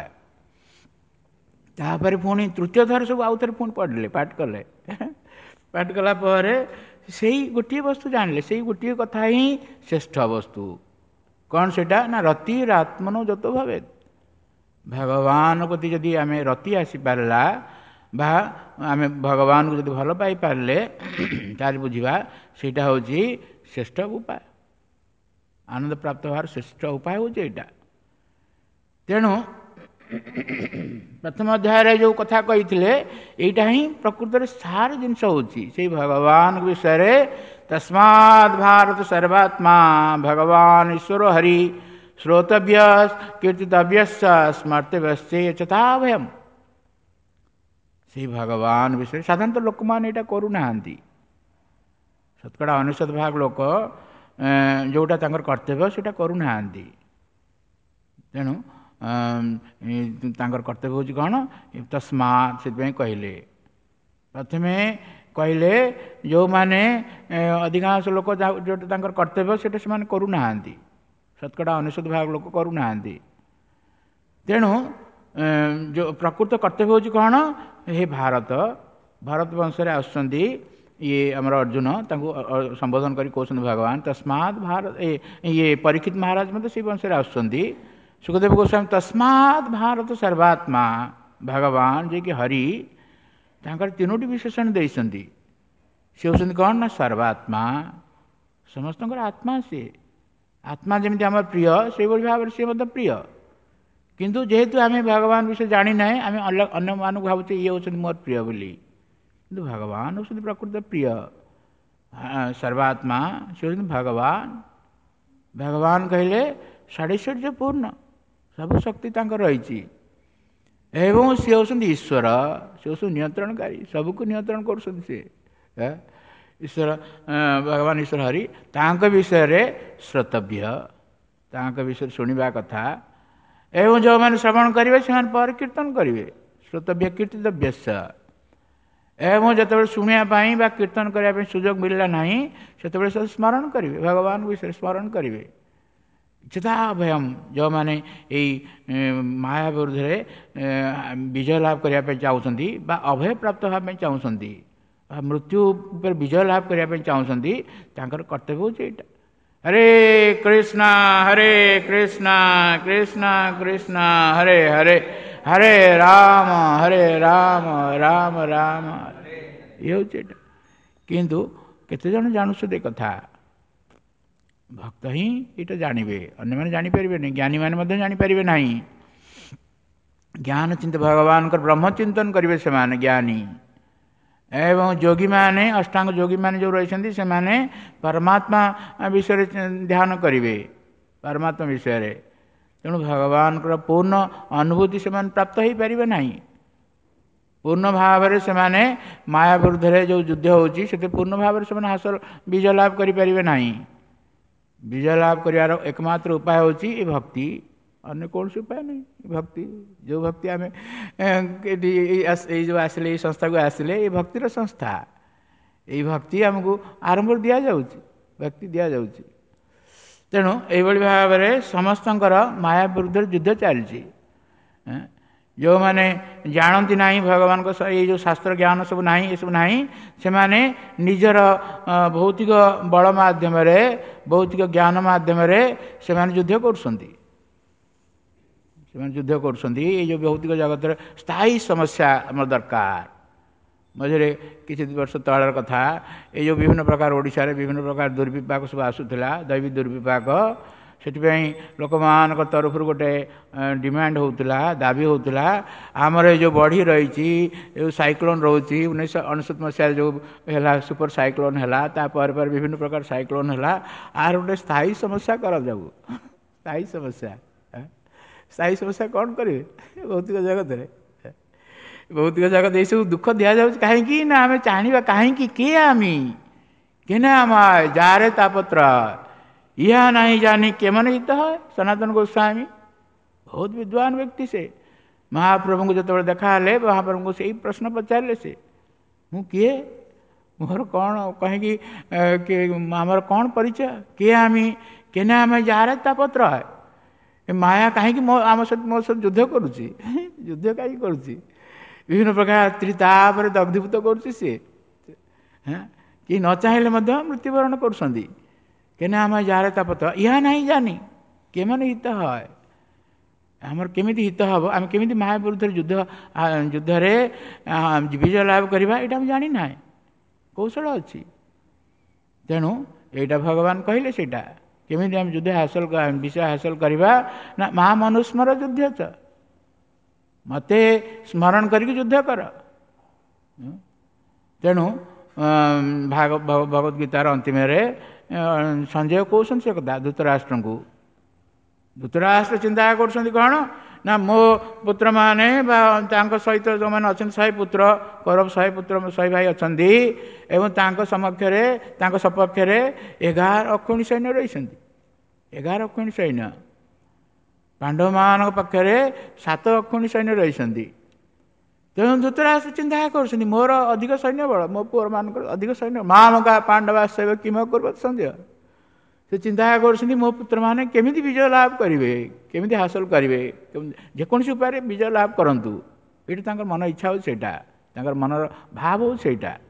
ତାପରେ ପୁଣି ତୃତୀୟ ଥର ସବୁ ଆଉ ଥରେ ପୁଣି ପଢ଼ିଲେ, ପାଠ କଲେ। ପାଠ କଲା ପରେ ସେଇ ଗୋଟିଏ ବସ୍ତୁ ଜାଣିଲେ, ସେଇ ଗୋଟିଏ କଥା ହିଁ ଶ୍ରେଷ୍ଠ ବସ୍ତୁ। କ'ଣ ସେଇଟା ନା ରତିରାତ୍ମନୋ ଯତୋ ଭବେତ୍। ଭଗବାନ ପ୍ରତି ଯଦି ଆମେ ରତି ଆସିପାରିଲା ବା ଆମେ ଭଗବାନଙ୍କୁ ଯଦି ଭଲ ପାଇପାରିଲେ ତାହେଲେ ବୁଝିବା ସେଇଟା ହେଉଛି ଶ୍ରେଷ୍ଠ ଉପାୟ। ଆନନ୍ଦ ପ୍ରାପ୍ତ ହେବାର ଶ୍ରେଷ୍ଠ ଉପାୟ ହେଉଛି ଏଇଟା। ତେଣୁ ପ୍ରଥମ ଅଧ୍ୟାୟରେ ଯେଉଁ କଥା କହିଥିଲେ ଏଇଟା ହିଁ ପ୍ରକୃତରେ ସାର ଜିନିଷ ହେଉଛି ସେଇ ଭଗବାନଙ୍କ ବିଷୟରେ। ତସ୍ମାତ୍ ଭାରତ ସର୍ବାତ୍ମା ଭଗବାନ ଈଶ୍ୱର ହରି ଶ୍ରୋତବ୍ୟ କୀର୍ତ୍ତିତବ୍ୟ ସ୍ମର୍ତ୍ତବ୍ୟ ଚତା ଭୟମ୍। ସେଇ ଭଗବାନ ବିଷୟରେ ସାଧାରଣତଃ ଲୋକମାନେ ଏଇଟା କରୁନାହାନ୍ତି। ଶତକଡ଼ା ଅନେଶ୍ୱତ ଭାଗ ଲୋକ ଯେଉଁଟା ତାଙ୍କର କର୍ତ୍ତବ୍ୟ ସେଇଟା କରୁନାହାନ୍ତି। ତେଣୁ ତାଙ୍କର କର୍ତ୍ତବ୍ୟ ହେଉଛି କ'ଣ? ତସ୍ମାତ୍ ସେଥିପାଇଁ କହିଲେ। ପ୍ରଥମେ କହିଲେ ଯେଉଁମାନେ ଅଧିକାଂଶ ଲୋକ ଯେଉଁଟା ତାଙ୍କର କର୍ତ୍ତବ୍ୟ ସେଇଟା ସେମାନେ କରୁନାହାନ୍ତି। ଶତକଡ଼ା ଅନେଶ୍ୱତ ଭାଗ ଲୋକ କରୁନାହାନ୍ତି। ତେଣୁ ଯେଉଁ ପ୍ରକୃତ କର୍ତ୍ତବ୍ୟ ହେଉଛି କ'ଣ? ହେ ଭାରତ, ଭାରତ ବଂଶରେ ଆସୁଛନ୍ତି ଇଏ ଆମର ଅର୍ଜୁନ, ତାଙ୍କୁ ସମ୍ବୋଧନ କରି କହୁଛନ୍ତି ଭଗବାନ ତସ୍ମାତ୍ ଭାରତ। ଇଏ ପରୀକ୍ଷିତ ମହାରାଜ ମଧ୍ୟ ସେଇ ବଂଶରେ ଆସୁଛନ୍ତି। ସୁଖଦେବ ଗୋସ୍ୱାମୀ ତସ୍ମାତ୍ ଭାରତ ସର୍ବାତ୍ମା ଭଗବାନ ଯିଏକି ହରି ତାଙ୍କର ତିନୋଟି ବିଶେଷଣ ଦେଇଛନ୍ତି। ସେ ହେଉଛନ୍ତି କ'ଣ ନା ସର୍ବାତ୍ମା, ସମସ୍ତଙ୍କର ଆତ୍ମା। ସିଏ ଆତ୍ମା ଯେମିତି ଆମର ପ୍ରିୟ ସେଇଭଳି ଭାବରେ ସିଏ ମଧ୍ୟ ପ୍ରିୟ। କିନ୍ତୁ ଯେହେତୁ ଆମେ ଭଗବାନ ବିଷୟରେ ଜାଣିନାହିଁ ଆମେ ଅନ୍ୟମାନଙ୍କୁ ଭାବୁଛେ ଇଏ ହେଉଛନ୍ତି ମୋର ପ୍ରିୟ ବୋଲି, କିନ୍ତୁ ଭଗବାନ ହେଉଛନ୍ତି ପ୍ରକୃତ ପ୍ରିୟ। ସର୍ବାତ୍ମା ସେ ହେଉଛନ୍ତି ଭଗବାନ। ଭଗବାନ କହିଲେ ଷଡ଼ୈଶ୍ୱର୍ଯ୍ୟ ପୂର୍ଣ୍ଣ, ସବୁ ଶକ୍ତି ତାଙ୍କର ରହିଛି। ଏବଂ ସେ ହେଉଛନ୍ତି ଈଶ୍ୱର, ସେ ହେଉଛନ୍ତି ନିୟନ୍ତ୍ରଣକାରୀ, ସବୁକୁ ନିୟନ୍ତ୍ରଣ କରୁଛନ୍ତି ସେ ଈଶ୍ୱର। ଭଗବାନ ଈଶ୍ୱର ହରି ତାଙ୍କ ବିଷୟରେ ଶ୍ରୋତବ୍ୟ, ତାଙ୍କ ବିଷୟରେ ଶୁଣିବା କଥା। ଏବଂ ଯେଉଁମାନେ ଶ୍ରବଣ କରିବେ ସେମାନେ ପରେ କୀର୍ତ୍ତନ କରିବେ। ଶ୍ରୋତବ୍ୟ କୀର୍ତ୍ତିତବ୍ୟ। ଏବଂ ଯେତେବେଳେ ଶୁଣିବା ପାଇଁ ବା କୀର୍ତ୍ତନ କରିବା ପାଇଁ ସୁଯୋଗ ମିଳିଲା ନାହିଁ ସେତେବେଳେ ସେ ସ୍ମରଣ କରିବେ, ଭଗବାନଙ୍କ ବିଷୟରେ ସ୍ମରଣ କରିବେ। ଚିତା ଭୟମ୍, ଯେଉଁମାନେ ଏଇ ମାୟା ବିରୁଦ୍ଧରେ ବିଜୟ ଲାଭ କରିବା ପାଇଁ ଚାହୁଁଛନ୍ତି ବା ଅଭୟ ପ୍ରାପ୍ତ ହେବା ପାଇଁ ଚାହୁଁଛନ୍ତି, ମୃତ୍ୟୁ ଉପରେ ବିଜୟ ଲାଭ କରିବା ପାଇଁ ଚାହୁଁଛନ୍ତି, ତାଙ୍କର କର୍ତ୍ତବ୍ୟ ହେଉଛି ଏଇଟା। ହରେ କୃଷ୍ଣ ହରେ କୃଷ୍ଣ କୃଷ୍ଣ କୃଷ୍ଣ ହରେ ହରେ ହରେ ରାମ ହରେ ରାମ ରାମ ରାମ ଇଏ ହେଉଛି ଏଇଟା। କିନ୍ତୁ କେତେଜଣ ଜାଣୁଛନ୍ତି ଏ କଥା? ଭକ୍ତ ହିଁ ଏଇଟା ଜାଣିବେ, ଅନ୍ୟମାନେ ଜାଣିପାରିବେନି। ଜ୍ଞାନୀମାନେ ମଧ୍ୟ ଜାଣିପାରିବେ ନାହିଁ। ଜ୍ଞାନ ଚିନ୍ତା ଭଗବାନଙ୍କର ବ୍ରହ୍ମଚିନ୍ତନ କରିବେ ସେମାନେ ଜ୍ଞାନୀ। ଏବଂ ଯୋଗୀମାନେ, ଅଷ୍ଟାଙ୍ଗ ଯୋଗୀମାନେ ଯେଉଁ ରହିଛନ୍ତି ସେମାନେ ପରମାତ୍ମା ବିଷୟରେ ଧ୍ୟାନ କରିବେ, ପରମାତ୍ମା ବିଷୟରେ। ତେଣୁ ଭଗବାନଙ୍କର ପୂର୍ଣ୍ଣ ଅନୁଭୂତି ସେମାନେ ପ୍ରାପ୍ତ ହୋଇପାରିବେ ନାହିଁ। ପୂର୍ଣ୍ଣ ଭାବରେ ସେମାନେ ମାୟା ବିରୁଦ୍ଧରେ ଯେଉଁ ଯୁଦ୍ଧ ହେଉଛି ସେଥିରେ ପୂର୍ଣ୍ଣ ଭାବରେ ସେମାନେ ହାସଲ ବିଜୟ ଲାଭ କରିପାରିବେ ନାହିଁ। ବିଜୟ ଲାଭ କରିବାର ଏକମାତ୍ର ଉପାୟ ହେଉଛି ଏ ଭକ୍ତି, ଅନ୍ୟ କୌଣସି ଉପାୟ ନାହିଁ। ଭକ୍ତି, ଯେଉଁ ଭକ୍ତି ଆମେ ଏଠି ଏଇ ଯେଉଁ ଆସିଲେ ଏଇ ସଂସ୍ଥାକୁ ଆସିଲେ ଏଇ ଭକ୍ତିର ସଂସ୍ଥା। ଏଇ ଭକ୍ତି ଆମକୁ ଆରମ୍ଭରୁ ଦିଆଯାଉଛି, ଭକ୍ତି ଦିଆଯାଉଛି। ତେଣୁ ଏଇଭଳି ଭାବରେ ସମସ୍ତଙ୍କର ମାୟା ବିରୁଦ୍ଧରେ ଯୁଦ୍ଧ ଚାଲିଛି। ଯେଉଁମାନେ ଜାଣନ୍ତି ନାହିଁ ଭଗବାନଙ୍କ ଏଇ ଯେଉଁ ଶାସ୍ତ୍ର ଜ୍ଞାନ ସବୁ ନାହିଁ, ଏସବୁ ନାହିଁ, ସେମାନେ ନିଜର ଭୌତିକ ବଳ ମାଧ୍ୟମରେ, ଭୌତିକ ଜ୍ଞାନ ମାଧ୍ୟମରେ ସେମାନେ ଯୁଦ୍ଧ କରୁଛନ୍ତି। ସେମାନେ ଯୁଦ୍ଧ କରୁଛନ୍ତି। ଏଇ ଯେଉଁ ଭୌତିକ ଜଗତରେ ସ୍ଥାୟୀ ସମସ୍ୟା ଆମର ଦରକାର। ମଝିରେ କିଛି ବର୍ଷ ତଳର କଥା, ଏଇ ଯେଉଁ ବିଭିନ୍ନ ପ୍ରକାର ଓଡ଼ିଶାରେ ବିଭିନ୍ନ ପ୍ରକାର ଦୁର୍ବିପାକ ସବୁ ଆସୁଥିଲା, ଦୈବୀ ଦୁର୍ବିପାକ, ସେଥିପାଇଁ ଲୋକମାନଙ୍କ ତରଫରୁ ଗୋଟେ ଡିମାଣ୍ଡ ହେଉଥିଲା, ଦାବି ହେଉଥିଲା, ଆମର ଏଇ ଯେଉଁ ବଢ଼ି ରହିଛି, ଯେଉଁ ସାଇକ୍ଲୋନ୍ ରହୁଛି, ଉଣେଇଶହ ଅନେଶ୍ୱତ ମସିହାରେ ଯେଉଁ ହେଲା ସୁପର ସାଇକ୍ଲୋନ୍ ହେଲା, ତାପରେ ପରେ ବିଭିନ୍ନ ପ୍ରକାର ସାଇକ୍ଲୋନ୍ ହେଲା, ଆର ଗୋଟେ ସ୍ଥାୟୀ ସମସ୍ୟା କରାଯାଉ। ସ୍ଥାୟୀ ସମସ୍ୟା, ସ୍ଥାୟୀ ସମସ୍ୟା କ'ଣ କରିବେ ଭୌତିକ ଜଗତରେ? ଭୌତିକ ଜଗତ ଏଇସବୁ ଦୁଃଖ ଦିଆଯାଉଛି କାହିଁକି ନା ଆମେ ଜାଣିବା କାହିଁକି କିଏ ଆମେ କେନା ଆମ ଯାରେ ତାପତ୍ର ଇହା ନାହିଁ ଜାନି କେମାନେ ହିତ হয়। ସନାତନ ଗୋସ୍ୱାମୀ ବହୁତ ବିଦ୍ୱାନ ବ୍ୟକ୍ତି। ସେ ମହାପ୍ରଭୁଙ୍କୁ ଯେତେବେଳେ ଦେଖାହେଲେ ମହାପ୍ରଭୁଙ୍କୁ ସେଇ ପ୍ରଶ୍ନ ପଚାରିଲେ, ସେ ମୁଁ କିଏ, ମୋର କ'ଣ, କାହିଁକି ଆମର କ'ଣ ପରିଚୟ, କିଏ ଆମେ କେନା ଆମେ ଯାରେ ତାପତ୍ର ଏ ମାୟା କାହିଁକି ମୋ ଆମ ସହିତ ମୋ ସହିତ ଯୁଦ୍ଧ କରୁଛି, ଯୁଦ୍ଧ କାହିଁକି କରୁଛି, ବିଭିନ୍ନ ପ୍ରକାର ସ୍ତ୍ରୀ ତାପରେ ଦଗ୍ଧୀଭୂତ କରୁଛି ସିଏ। କି ନ ଚାହିଁଲେ ମଧ୍ୟ ମୃତ୍ୟୁବରଣ କରୁଛନ୍ତି। କେନା ଆମେ ଯାରେ ତାପତ୍ର ଇହା ନାହିଁ ଜାନି କେମାନେ ହିତ হয়। ଆମର କେମିତି ହିତ ହେବ, ଆମେ କେମିତି ମାୟା ବିରୁଦ୍ଧରେ ଯୁଦ୍ଧ ଯୁଦ୍ଧରେ ବିଜୟ ଲାଭ କରିବା, ଏଇଟା ଆମେ ଜାଣିନାହିଁ, କୌଶଳ ଅଛି। ତେଣୁ ଏଇଟା ଭଗବାନ କହିଲେ ସେଇଟା, केमिति आम युद्ध हासिल विषय हासिल करवा ना माँ मनुस्मर युद्ध च मते स्मरण करके युद्ध कर। तेणु भाग भगवद गीतार अंतिम संजय कौन से कथा धृतराष्ट्र को धृतराष्ट्र चिंता कर कौन ना मो पुत्र माने सहित जो मैंने अच्छा शहे पुत्र कौरव शहे पुत्र शहे भाई अच्छा एवं समक्ष सपक्ष एगार अक्षुणी सैन्य रही एगार अक्षुणी सैन्य पांडव मान पाखे सात अक्षुणी सैन्य रही तेणु धृतराष्ट्र चिंता कर मोर अधिक सैन्य बल मो पुअर मान अधिक सैन्य माँ का पांडवा सेव किम कर संदेह से चिंता कर मो पुत्र मैंने केमी विजय लाभ करेंगे केमी हासिल करेंगे जेकोसी उपाय विजय लाभ करूँ ये मन इच्छा हो मनर भाव हो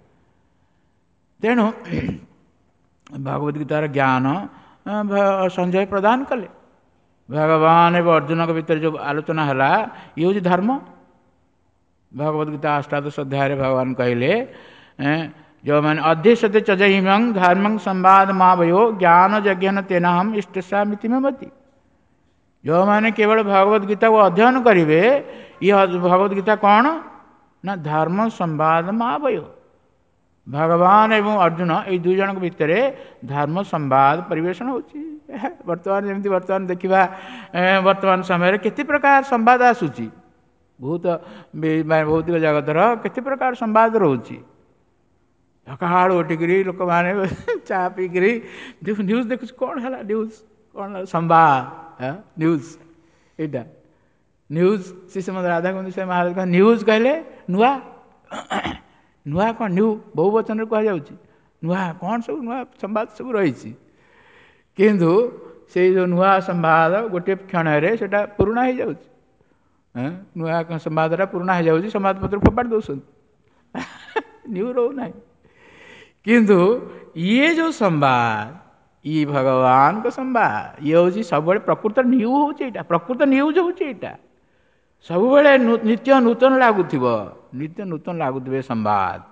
तेणु भगवद गीतार ज्ञान संजय प्रदान कले भगवान एवं अर्जुन के भितर जो आलोचना है ये हूँ धर्म भगवद गीता अष्टादश अध्याय भगवान कहले जो मैंने अध्यक्षते चजहिमं धर्मं संवाद मावयो ज्ञान यज्ञ तेना हम इष्टसामिति में मति जो मैंने केवल भगवद गीता को अध्ययन करेंगे ये भगवद गीता कौन ना धर्म संवाद मावयो भगवान एवं अर्जुन ये दुई जन भितर धर्म संवाद परिवेशन होची वर्तमान जमी वर्तमान देखा वर्तमान समय केते प्रकार संवाद आसूची बहुत भौतिक जगतर केते प्रकार संवाद रोची सकाल उठिकी लोक मैंने चा पीकरी न्यूज देखु कौन है न्यूज कौन संवाद न्यूज यहाँ न्यूज श्री श्रीमद राधा गोविंद स्वामी महाराज कह न्यूज कहले नुआ नुआ कौन न्यू बहु वचन कह नुआ कौन सब नुआ संवाद सब रही किंतु से जो नुआ संवाद गोटे क्षण से पुराणा हो जाऊँ नुआ संवादटा पुराणा हो जाऊँ संवादपत्र फोपाड़ दौरान न्यू रो ना किंतु ये जो संवाद ये भगवान को संवाद ये हूँ सब प्रकृत न्यू हूँ प्रकृत न्यूज हूँ यहाँ सब नित्य नूतन लगुव नित्य नूतन लगुवे संवाद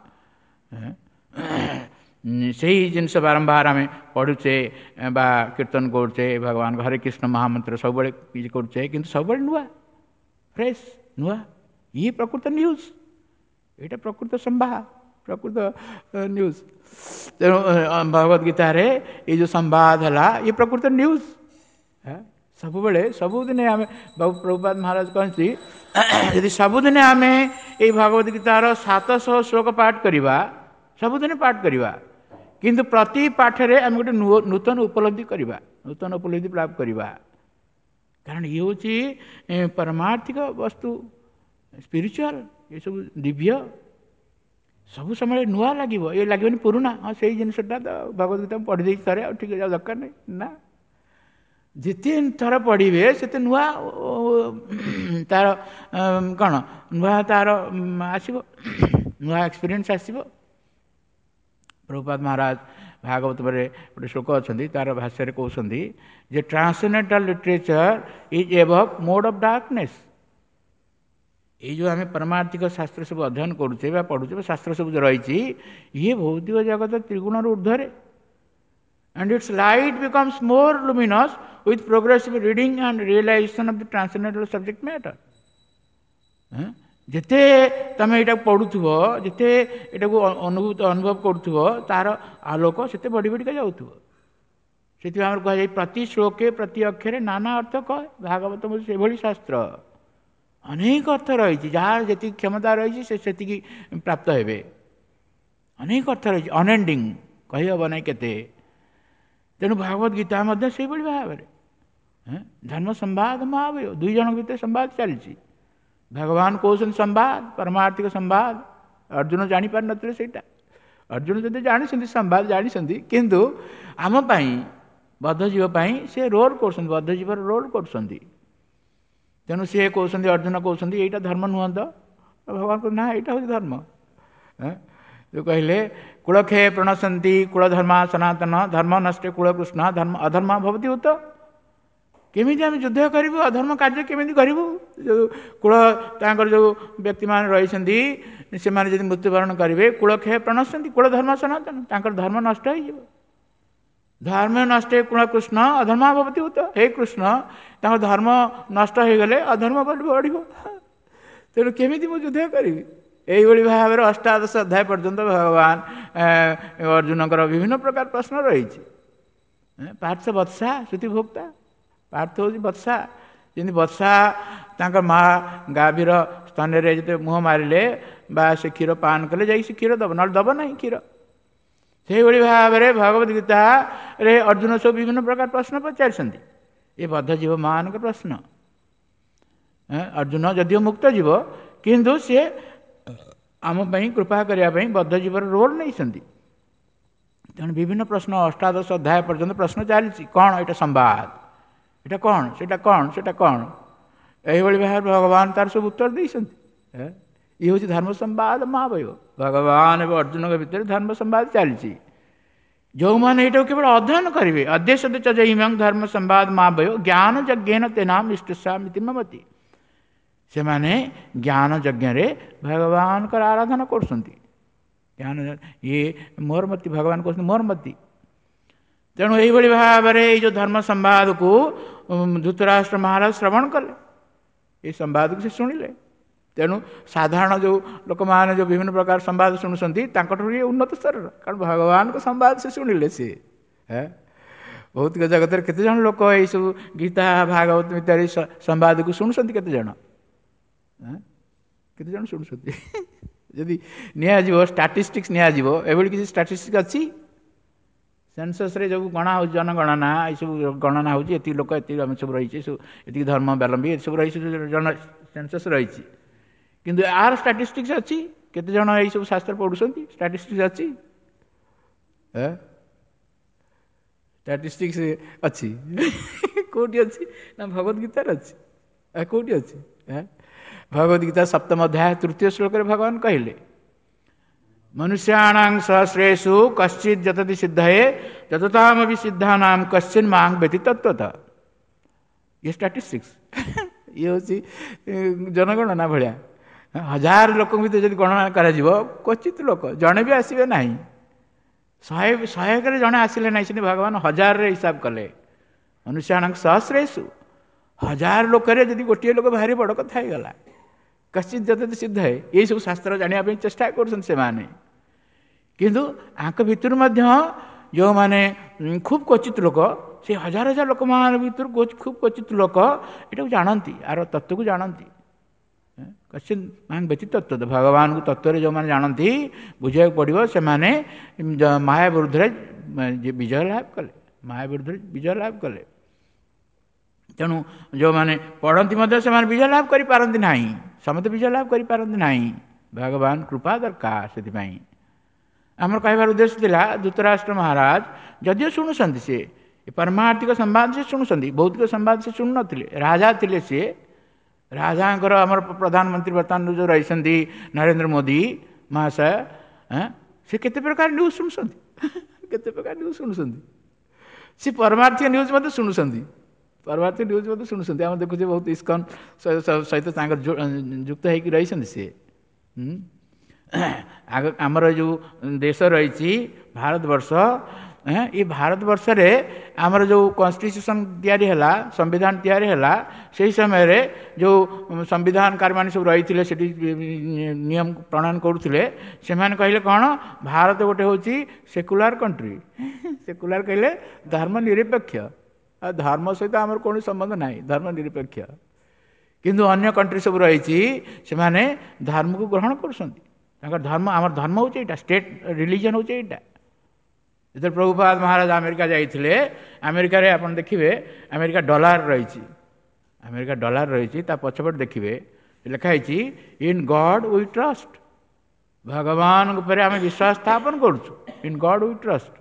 से ही जिनस बारंबार आम पढ़ुचे बा कीर्तन करुचे भगवान हरे कृष्ण महामंत्र सब करुचे कि सब नुआ फ्रेश नुआ ये प्रकृत न्यूज ये प्रकृत संवाद प्रकृत न्यूज तेणु भगवद गीतार ये जो संवाद है ये प्रकृत न्यूज सब बेले सबुदिन आम बाबू प्रभुपाद महाराज कहती यदि सबुदिन आम ये भगवद गीतार सात सौ श्लोक पाठ करवा सबुदिन पाठ करवा किंतु प्रति पाठरे आम गोटे नूतन उपलब्धि करवा नूतन उपलब्धि लाभ करवा कारण ये हूँ परमार्थिक वस्तु स्पिरिचुअल ये सब दिव्य सब समय नुआ लगे ये लगे पुराना हाँ से जिनसा तो भगवद गीता पढ़ी दे थे ठीक है दरकार नहीं ना जिते थर पढ़े से नुआ तार कौन नुआ तार आसो नुआ एक्सपीरियंस आसो प्रभुपाद महाराज भागवत पर गोटे श्लोक अच्छा तार भाष्य कहते जे transcendental literature is above mode of darkness ये जो आम परमार्थिक शास्त्र सब अध्ययन करुचे पढ़ुचे शास्त्र सब जो रही ये भौतिक जगत त्रिगुण ऊर्ध्वे and its light becomes more luminous with progressive reading and realization of the transcendental subject matter जिते तुम यहाँ पढ़ुव जिते यहाँ अनुभूत अनुभव करुव तार आलोक से बढ़ी बढ़ी जाऊँ से कह प्रति श्लोके प्रति अक्षरे नाना अर्थ कह भागवत से भली शास्त्र अनेक अर्थ रही जहाँ जी क्षमता रही से प्राप्त हे अनेक अर्थ रही अनएंडिंग कही हम ना केते तेणु भागवत गीता से भाव में धर्म संवाद महावय दुई जन भीतर संवाद चलती भगवान कौन संवाद परमार्थिक संवाद अर्जुन जापार नथिले सेटा अर्जुन जब जानी संवाद जानी किंतु आम बद्धजीव से रोल कर बद्धजीव रोल कर तेणु सी कहते अर्जुन कहते यहाँ धर्म नुहत भगवान को ना यहाँ हूँ धर्म जो कहले कुलक्षे प्रणशंति कुलधर्मा सनातन धर्म नष्टे कुलकृष्ण धर्म अधर्म भवति उत केमी आम युद्ध करूँ अधर्म कार्य केमी करूँ जो कुल तांकर जो व्यक्ति मान रही से मृत्युवरण करेंगे कुलक्षय प्रणशंति कुलधर्म सनातन तांकर धर्म नष्ट हो धर्म नष्ट कुण कृष्ण अधर्म भवती भूत हे कृष्ण ताଙ୍କ धर्म नष्ट ହୋଇଗଲେ अधर्म बढ़ तेणु केमिति मु युद्ध करी यही भाव में अष्टादश अध्याय पर्यंत भगवान अर्जुनकर विभिन्न प्रकार प्रश्न रही पार्थ वत्सा श्रुति भोक्ता पार्थ हूँ वत्सा जमी वत्सा तांकर माँ गाभीर स्तन जो मुह मारे बा से क्षीर पान कले जा क्षीर दब ना दब ना क्षीर से भाव में भगवद गीता रे अर्जुन सब विभिन्न प्रकार प्रश्न पचार ये बद्ध जीव मान प्रश्न अर्जुन जदिव मुक्त जीव किंतु सी आम कृपा करने बद्ध जीवर रोल नहीं तेणु विभिन्न प्रश्न अष्टादश अध्याय पर्यंत प्रश्न चली कौन यहाँ संवाद यहाँ कौन से कौन से कौन यही भाव भगवान तार सब उत्तर देते ये हूँ धर्म संवाद महाभय भगवान एवं अर्जुन के भितर धर्म संवाद चली जो मैंने ये केवल अध्ययन करेंगे अध्यक्ष चम धर्म संवाद महाभय ज्ञान यज्ञ तेनाम इष्टसामिति ममति से माने ज्ञान यज्ञ भगवान का आराधना कर ज्ञान ये मोरमती भगवान कहते मोरमती तेणु यही भाव में ये धर्म संवाद को धृतराष्ट्र महाराज श्रवण कले ये संवाद को से शुणिले तेणु साधारण जो लोक मैंने जो विभिन्न प्रकार संवाद शुणुंट ये उन्नत स्तर कारण भगवान को संवाद से शुणिले सी है बहुत जगत में केते जन लोक ये सब गीता भागवत इत्यादि संवाद को शुणुंट केते जन केते जन शुणुंट जदि नियाजिवो स्टाटिस्टिक्स नियाजिवो एभली किसी स्टाटिस्टिक्स अच्छी सेंसस रे जो गणा हो जनगणना ये सब गणना होती एति लोक एति हम सब रही ये धर्मावलंबी ये सब रही जन सेंसस रही किंतु आर स्टाटिस्टिक्स अच्छी केते जन ये सब शास्त्र पढ़ुछंती स्टाटिस्टिक्स अच्छी है स्टाटिस्टिक्स अच्छी कोठी अच्छी ना भगवत गीता अच्छी कोठी अच्छी है भगवद गीता सप्तम अध्याय तृतीय श्लोक भगवान कहले मनुष्याणां सहस्रेषु कश्चित् जतति सिद्धये तततामपि सिद्धानां कश्चिन् मां व्यति तत्त्वतः ये स्टैटिस्टिक्स ये हूँ जनगणना भाया हजार लोक भीतर जब गणना करा क्वचित लोक जड़े भी आसवे ना शहे शहेक जड़े आसिले ना भगवान हजार रे हिसाब कले मनुष्याणां सहस्रेषु हजार लोक जब गोटे लोक भारी बड़ कथा गला कश्चित जतति सिद्ध है ये सब शास्त्र जानापी चेष्टा कर किंतु आंक भितर जो माने खूब क्वचित लोक से हजार हजार लोक मान भर खूब क्वचित लोक ये जानती आर तत्व को जानती कश्चित मान व्यतीत तत्व भगवान को तत्व जो मैंने जानती बुझा पड़ो से माने माया विरुद्ध विजय लाभ कले माया विरुद्ध विजय लाभ कले तेणु जो मैंने पढ़ती से विजय लाभ कर पारती ना समस्त विजय लाभ कर पारती ना भगवान कृपा दरकार से आमर कहबार उद्देश्य थिला धृतराष्ट्र महाराज जदिव शुणुंट सी परमार्थिक संवाद से शुणुंट भौतिक संवाद से शुणु नी राजा थे सी राजा आमर प्रधानमंत्री बर्तमान जो रही नरेंद्र मोदी महाशय से केते प्रकार न्यूज शुणुंट केते प्रकार न्यूज शुणुंट सी परमार्थिक न्यूज मत शुणुंट परमार्थिक न्यूज मत शुणुंट आम देखुचे बहुत इस्कन सहित युक्त होगी रही सी आमर जो देश रही भारत वर्ष ये भारत वर्ष रे आमर जो कॉन्स्टिट्यूशन तैयारी है संविधान तैयारी है से समय रे जो संविधानकार मान सब रही से नियम प्रणयन करुले से कहले कौन भारत गोटे हूँ सेकुलर कंट्री सेकुलर कहले धर्म निरपेक्ष धर्म सहित आमर कौन संबंध ना धर्म निरपेक्ष किंतु अन्य कंट्री सब रही से धर्म को ग्रहण कर धर्म आम धर्म हूँ यहाँ स्टेट रिलीजन हूँ यहाँ जो प्रभुपाद महाराज अमेरिका जाइए अमेरिका रे आपन देखिए अमेरिका डॉलर रही अमेरिका डॉलर रही पछपट देखिए लिखाई इन गॉड वी ट्रस्ट भगवान उपर आम विश्वास स्थापन करुँ इन गॉड वी ट्रस्ट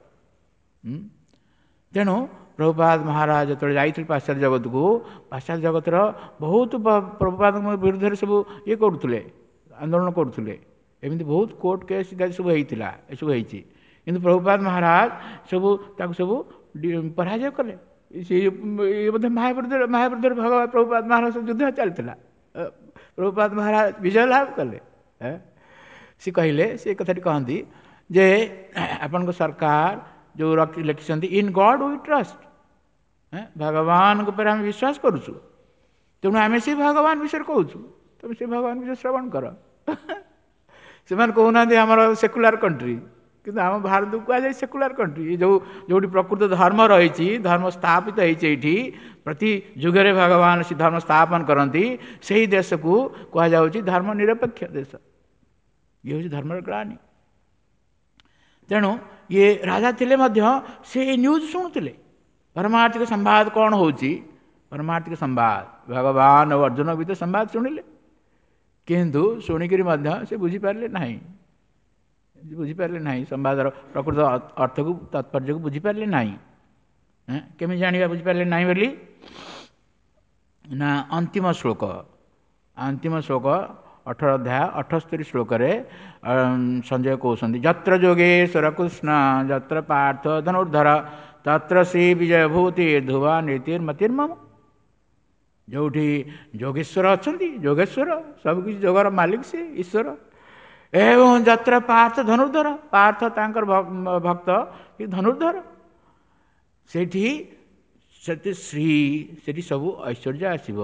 तेणु प्रभुपाद महाराज जो जाइए पाश्चात्य जगत को पाश्चात्य जगतर बहुत प्रभुपाद विरुद्ध सब ये करुले आंदोलन करुले एमती बहुत कोर्ट केस इत्यादि सब होता सब होती किंतु प्रभुपाद महाराज सब सब पराजय कले ये बोधे महाविरुद्ध महाविरुद्ध भगवान प्रभुपाद महाराज युद्ध चलता प्रभुपाद महाराज विजय लाभ कले सी कहले सी कथाटी कहती जे आपण सरकार जो लिखिं इन गॉड वी ट्रस्ट भगवान उपर आम विश्वास करुचु तेणु आम से भगवान विषय कहूँ तुम से भगवान विषय श्रवण कर से कहना आमर सेकुलार कंट्री किंतु आम भारत को कहुए सेकुलार कंट्री जो जो प्रकृत धर्म रही धर्म स्थापित होती प्रति जुगे भगवान से धर्म स्थापन करती से देश को कहुच्छी धर्म निरपेक्ष देश ये हूँ धर्म ग्लानि तेणु ये राजा थिले से न्यूज शुणुले परमार्थिक संवाद कौन होची परमार्थिक संवाद भगवान और अर्जुन भी तो संवाद शुणिले किंतु शुणिक से बुझीपारे ना बुझीपारे ना संवाद प्रकृत अर्थ को तात्पर्य को बुझीपारे ना केमी जाना बुझीपारे ना बोली ना अंतिम श्लोक अंतिम श्लोक अठारह अध्याय अठस्तरी श्लोक संजय कहते जत्र योगेश्वर कृष्ण जत्र पार्थ धनुर्धर तत्र श्री विजयभूति ध्रुवा नीतिर्मतिर्मम जोठी योगेश्वर अच्छा योगेश्वर सबकि जोगर मालिक से ईश्वर एवं जत्र पार्थ धनुर्धर पार्थ तांकर भक्त कि धनुर्धर सेठी से श्री सेठी सब ऐश्वर्य आसब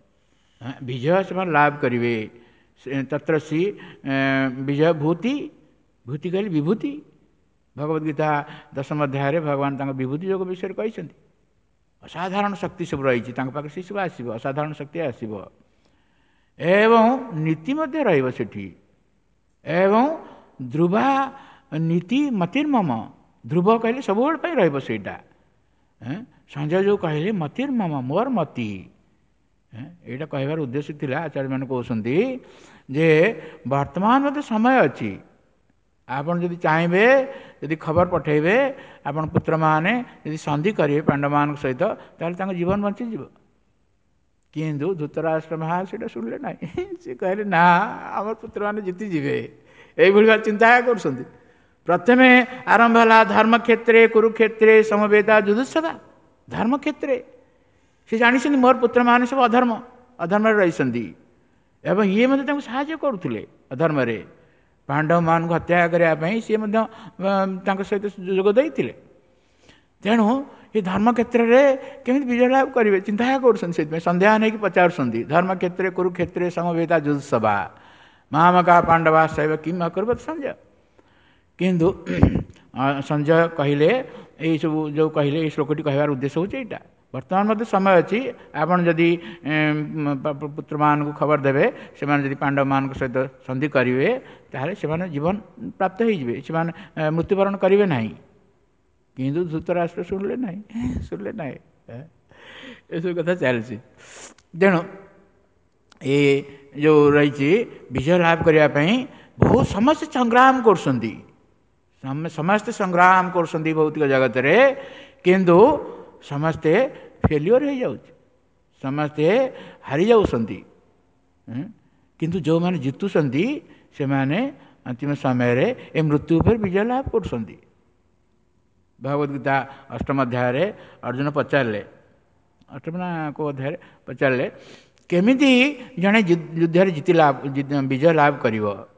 विजय से लाभ करेंगे तत्र श्री विजय भूति भूति कहले विभूति भगवद गीता दशम अध्याय भगवान तक विभूति योग विषय कहते असाधारण शक्ति सब रही पाखे से सब आसब असाधारण शक्ति आसब एवं नीति रही एवं ध्रुवा नीति मतिर्मम ध्रुव कहले सब रहीटा संजय जो कहले मतिर्मम मोर मति यहाँ कहबार उद्देश्य थिला आचार्य मैंने कहते जे वर्तमान मत समय अच्छी आपन जदि चाहिए यदि खबर पठेबे आपन पुत्र माने यदि संधि करेंगे पांडव मान सहित ताल जीवन बंचीज किंतु धृतराष्ट्र महा से शुणिले ना सी कहले ना आम पुत्र मैंने जीति जीवे ये चिंता कर प्रथमे आरंभ है धर्म क्षेत्रे कुरुक्षेत्रे समवेता जुजुत्सवा धर्म क्षेत्रे से जानी मोर पुत्र मैंने सब अधर्म अधर्म रही एवं ये मतलब साहाय्य करुले अधर्म रे पांडव मान को हत्या करने सी सहित जोगदे तेणु ये धर्म क्षेत्र में केमी विजय लाभ करेंगे चिंता कर सन्देह नहीं पचार धर्म क्षेत्र कुरुक्षेत्र समवेता जुजुत्सवा महामका पांडवा शैव किम अकुर्वत संजय किंतु संजय कहले ये सब जो कहले ये श्लोकटी कहबार उद्देश्य होता यहाँ वर्तमान मत समय अच्छी आपड़ जदि पुत्र मान को खबर देवे से पांडव मान सहित संधि करेंगे ताहले से जीवन प्राप्त हो मृत्युवरण करेंगे ना किंतु धृतराष्ट्र शुणिले ना शुणिले ना ये सब कथा चलती तेणु ये जो रही विजय लाभ करने बहुत समस्त संग्राम कर समस्ते संग्राम कर भौतिक जगत रे किंतु समस्ते फेल्योर हो जाऊँ समस्ते हारी जाऊँगी किंतु जो मैंने जीतुंट से माने अंतिम समय रे ए मृत्यु पर विजय लाभ कर भगवद्गीता अष्टम अध्याय अर्जुन पचारे अष्टम ना को अध्याय पचारे केमी जड़े युद्ध जीति लाभ विजय लाभ कर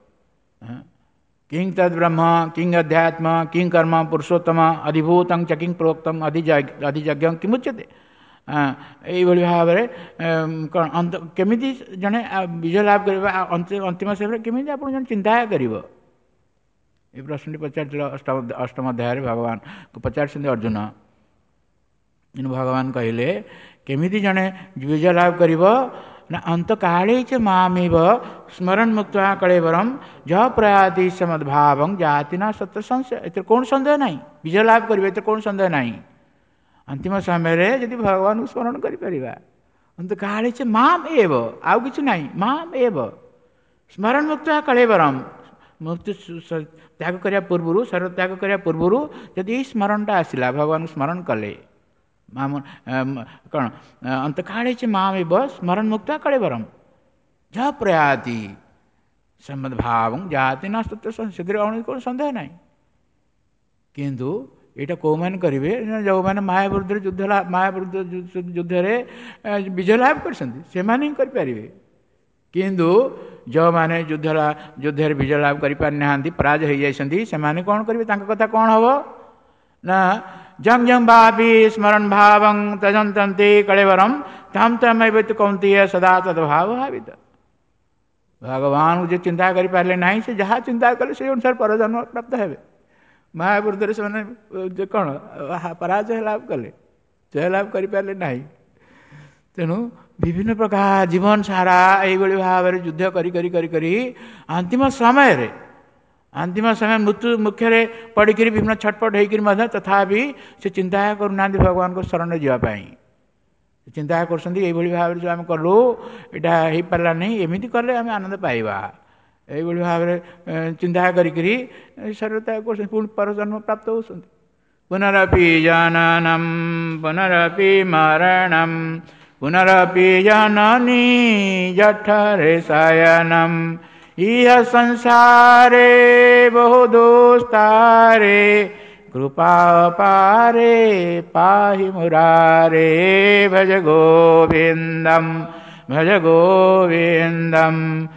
किं तद ब्रह्म किं अध्यात्म किं कर्म पुरुषोत्तम अधिभूत च किं प्रोक्तम अधिजज्ञ किमुच्यते यही भाव में कौन केमी जड़े विजय लाभ कर अंतिम समय केमी आप चिंता कर ये प्रश्न पचार अष्टम अष्टम अध्याय भगवान को पचार अर्जुन इन भगवान कहले केमी जड़े विजय लाभ कर ना अंत काले च मामेव स्मरण मुक्त कलेवरम ज प्रयाति समद्भाव जाति ना सत्य संशय ए कौन संदेह ना विजय लाभ करेंगे ए कौन संदेह ना अंतिम समय जदि भगवान को स्मरण कर अंत काले च माम एव आउ कि ना माम एव स्मरण मुक्त कलेवरम मुक्ति त्याग करने पूर्व शरीर त्याग करने पूर्व जदि स्मरणटा आसला भगवान स्मरण कले माम कौन अंत काले चे माम एव स्मरण मुक्ता कलेवरम ज प्रयाति समद्भाव जाति ना सत्य से कौन संदेह ना किंतु यहाँ कौ मैंने करेंगे जो मैंने माया विरुद्ध युद्ध माया विरुद्ध युद्ध विजय लाभ करें किंतु जो मैंने युद्ध युद्ध विजय लाभ कर पराजय हो जाती से कौन करेंगे कथा कौन हम न जंग जंग भावी स्मरण भावं तजंतंते कलेवरम तम तमेव तु कौंतेय सदा तद्भाव भावित। भगवान को जो चिंता कर पारे ना से जहाँ चिंता कले से अनुसार परजन्म प्राप्त हे। महापुरुष से कौन पराजय लाभ कले जय लाभ करें ना। तेणु विभिन्न प्रकार जीवन सारा यही भाव में युद्ध करी करी करी करी अंतिम समय रे अंतिम समय मृत्यु मुख्य पड़ी विभिन्न छटपट होकर तथापि से चिंता करूना भगवान को शरण जावाई चिंता कर भाव जो आम कलु यहाँ हो पारा नहीं एमती कले आम आनंद पाइबा यही भाव में चिंता करी शरीर त्याग कर पुणी परजन्म प्राप्त होती। पुनरपि जननम पुनरपि मरणम पुनरपि जननी जठरे शयनम इह संसारे बहु दोस्तारे कृपा पारे पाहि मुरारे भज गोविंदम भज गोविंदम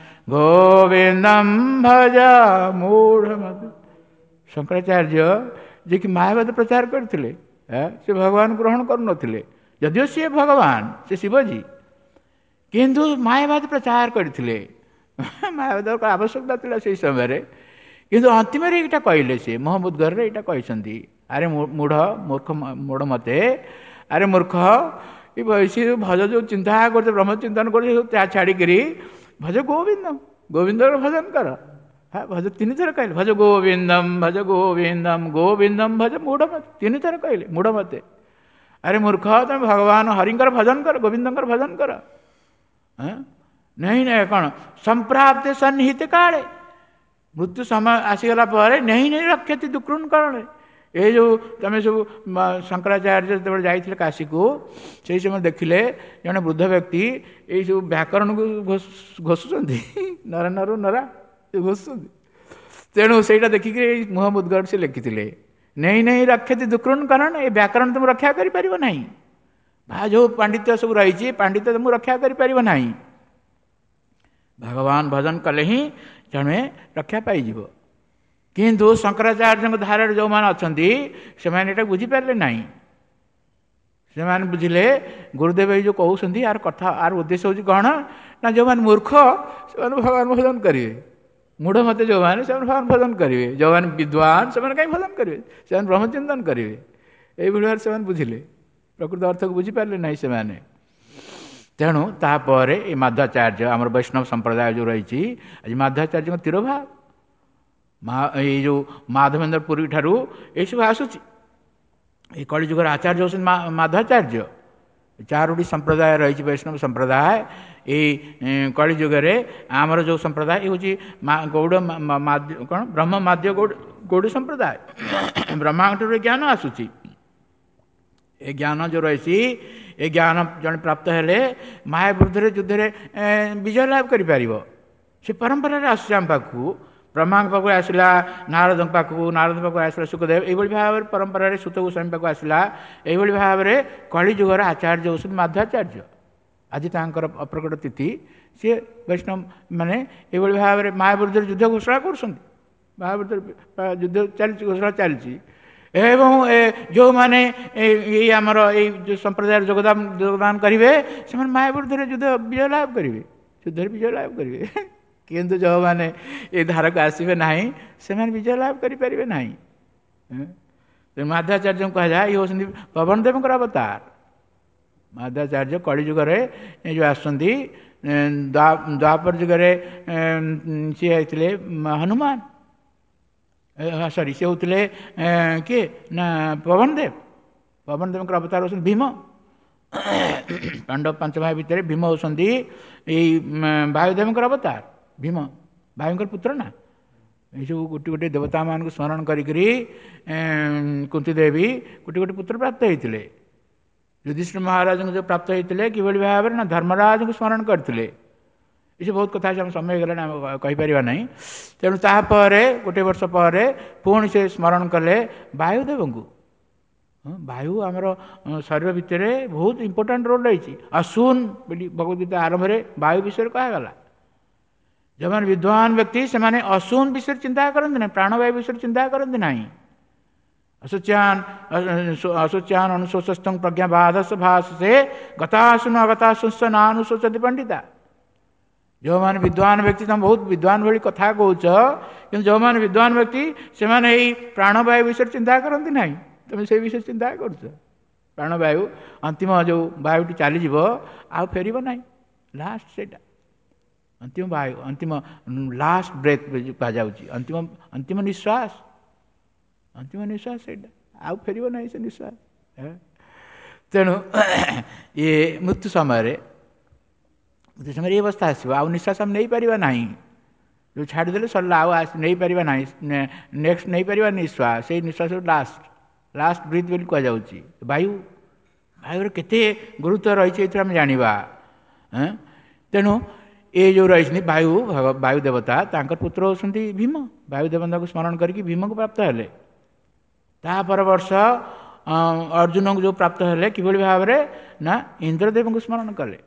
गोविंदम भज मूढ़ मत। शंकराचार्य जे कि मायावाद प्रचार करते से भगवान ग्रहण करुनथिले यदिओ सी भगवान से शिवजी किंतु मायावाद प्रचार करते मायावाद का आवश्यकता था से समय किंतु अंतिम यहाँ कहले सी महमुदगर यहाँ कहते अरे मूढ़ मूर्ख मूढ़ मते अरे मूर्ख ये भज जो चिंता करते ब्रह्म चिंतन कर छाड़ी भज गोविंदम गोविंद भजन कर भज तीन थर कहले भज गोविंदम भज गोविंदम गोविंदम भज मूढ़ मत तीन थर कहले मूढ़ मते अरे मूर्ख तुम भगवान हरिंकर भजन कर गोविंदंकर भजन कर नहीं नहीं कौन संप्राप्त सन्निहित काले मृत्यु समय आसीगला पर नहीं नहीं रक्षति दुकृण करण ये जो तुम सब शंकराचार्य जो जाते काशी को से समय देखिले जड़े वृद्ध व्यक्ति ये सब व्याकरण को घोषुंट नर नर नरा घोषुंट तेणु से देखिक मुह मुदगढ़ से लिखी नहीं नहीं रक्षति दुकृण करण ये व्याकरण तुम रक्षा करें ना जो पांडित्य सब रही पांडित्य तुम रक्षा करें ना भगवान भजन कले ही जड़े रक्षा पाइज किंतु शंकराचार्य धारा जो मैंने अच्छा से बुझीपारे ना से बुझिले गुरुदेव जो कहते यार कथा यार उद्देश्य हूँ कौन ना जो मैंने मूर्ख से भगवान भजन करेंगे मूढ़ मत जो मैंने से भगवान भजन करेंगे जो मैंने विद्वान से कहीं भजन करेंगे से ब्रह्मचिंतन करेंगे यही भाव से बुझिले प्रकृत अर्थ को बुझीपारे ना से तेणु तापर ये माध्वाचार्य आम वैष्णव संप्रदाय जो रही आज माध्वाचार्य तिरोभाव ये जो माधवेन्द्र पुरी ठारू ये सब आसूची ये कलिजुगर आचार्य होती माध्वाचार्य चारोटी संप्रदाय रही वैष्णव संप्रदाय ये कलिजुगे आमर जो संप्रदाय ये हूँ गौड़ कौन ब्रह्म माध्य गौड़ गौड़ संप्रदाय ब्रह्मांड ज्ञान आसूची ये ज्ञान जो रही ये ज्ञान जन प्राप्त हेले माया विरुद्ध युद्ध विजय लाभ कर परंपरा आसूँ आम पाक ब्रह्मा पाक आसला नारद पाक नारद पाक आसला सुखदेव यही भाव में परंपरा सुत गोस्वामी पाक आसला यही भाव में कलिजुगर आचार्य होती माध्वाचार्य आज तांकर अप्रकट तिथि सी वैष्णव माने ये भाव में माया विरुद्ध युद्ध घोषणा कर माया विरुद्ध युद्ध चलती घोषणा चलती एवं जो माने ये आमर ये संप्रदाय योगदान योगदान करेंगे से माया विरुद्ध युद्ध विजय लाभ करेंगे युद्ध विजय लाभ करेंगे किंतु जो मैंने ये धारक आसवे ना से विजय लाभ करें ना माध्वाचार्य कह जाए ये होती पवन देव अवतार माध्वाचार्य कलिजुगे जो आसुँच द्वापर जुगे सी होते हनुमान सॉरी सी होते किए ना पवन देव पवन देव अवतार होती भीम पांडव पांच भाई भितर भीम होती वायुदेव अवतार भीम भाई पुत्र ना ये सब गोटे गोटे देवता मान स्मरण करी कुंती देवी गोटे गोटे पुत्र प्राप्त होते युधिष्ठिर महाराज को जो प्राप्त होते कि भाव ना धर्मराज को स्मरण करते ये बहुत कथा हम समय गला कहीपर ना तेणु तापर गोटे वर्ष पर पुणी से स्मरण कले वायुदेव को वायु आमर शरीर भितर बहुत इंपोर्टाट रोल रही असून भगवद्गीता आरंभ में वायु विषय कहगला जो मैंने विद्वान व्यक्ति से असून विषय चिंता करते ना प्राणवायु विषय चिंता करते ना ଅଶୋଚ୍ୟାନ ଅଶୋଚ୍ୟାନ ଅନୁଶୋଚସ୍ତଂ ପ୍ରଜ୍ଞା ବାଧସ ଭାଷସେ ଗତାଶୁ ନ ଗତାଶୁଷ ନାନୁଶୋଚତି ପଣ୍ଡିତା। ଯେଉଁମାନେ ବିଦ୍ୱାନ ବ୍ୟକ୍ତି ତୁମେ ବହୁତ ବିଦ୍ୱାନ ଭଳି କଥା କହୁଛ, କିନ୍ତୁ ଯେଉଁମାନେ ବିଦ୍ୱାନ ବ୍ୟକ୍ତି ସେମାନେ ଏଇ ପ୍ରାଣବାୟୁ ବିଷୟରେ ଚିନ୍ତା କରନ୍ତି ନାହିଁ, ତୁମେ ସେଇ ବିଷୟରେ ଚିନ୍ତା କରୁଛ। ପ୍ରାଣବାୟୁ ଅନ୍ତିମ ଯେଉଁ ବାୟୁଟି ଚାଲିଯିବ ଆଉ ଫେରିବ ନାହିଁ, ଲାଷ୍ଟ ସେଇଟା ଅନ୍ତିମ ବାୟୁ, ଅନ୍ତିମ ଲାଷ୍ଟ ବ୍ରେଥ୍ କୁହାଯାଉଛି, ଅନ୍ତିମ ଅନ୍ତିମ ନିଶ୍ୱାସ, ଅନ୍ତିମ ନିଶ୍ୱାସ ସେଇଟା, ଆଉ ଫେରିବ ନାହିଁ ସେ ନିଶ୍ୱାସ। ତେଣୁ ଇଏ ମୃତ୍ୟୁ ସମୟରେ ମୃତ୍ୟୁ ସମୟରେ ଏ ଅବସ୍ଥା ଆସିବ, ଆଉ ନିଶ୍ୱାସ ଆମେ ନେଇପାରିବା ନାହିଁ, ଯେଉଁ ଛାଡ଼ିଦେଲେ ସରିଲା, ଆଉ ନେଇପାରିବା ନାହିଁ, ନେକ୍ସଟ ନେଇପାରିବା ନିଶ୍ୱାସ, ସେଇ ନିଶ୍ୱାସ ଲାଷ୍ଟ ଲାଷ୍ଟ ବ୍ରିଥ୍ ବୋଲି କୁହାଯାଉଛି। ବାୟୁ, ବାୟୁର କେତେ ଗୁରୁତ୍ୱ ରହିଛି ଏଥିରେ ଆମେ ଜାଣିବା। ତେଣୁ ଏ ଯେଉଁ ରହିଛନ୍ତି ବାୟୁ, ବାୟୁ ଦେବତା, ତାଙ୍କର ପୁତ୍ର ହେଉଛନ୍ତି ଭୀମ। ବାୟୁ ଦେବତାଙ୍କୁ ସ୍ମରଣ କରିକି ଭୀମକୁ ପ୍ରାପ୍ତ ହେଲେ। ତାପର ବର୍ଷ ଅର୍ଜୁନଙ୍କୁ ଯେଉଁ ପ୍ରାପ୍ତ ହେଲେ କିଭଳି ଭାବରେ ନା ଇନ୍ଦ୍ରଦେବଙ୍କୁ ସ୍ମରଣ କଲେ।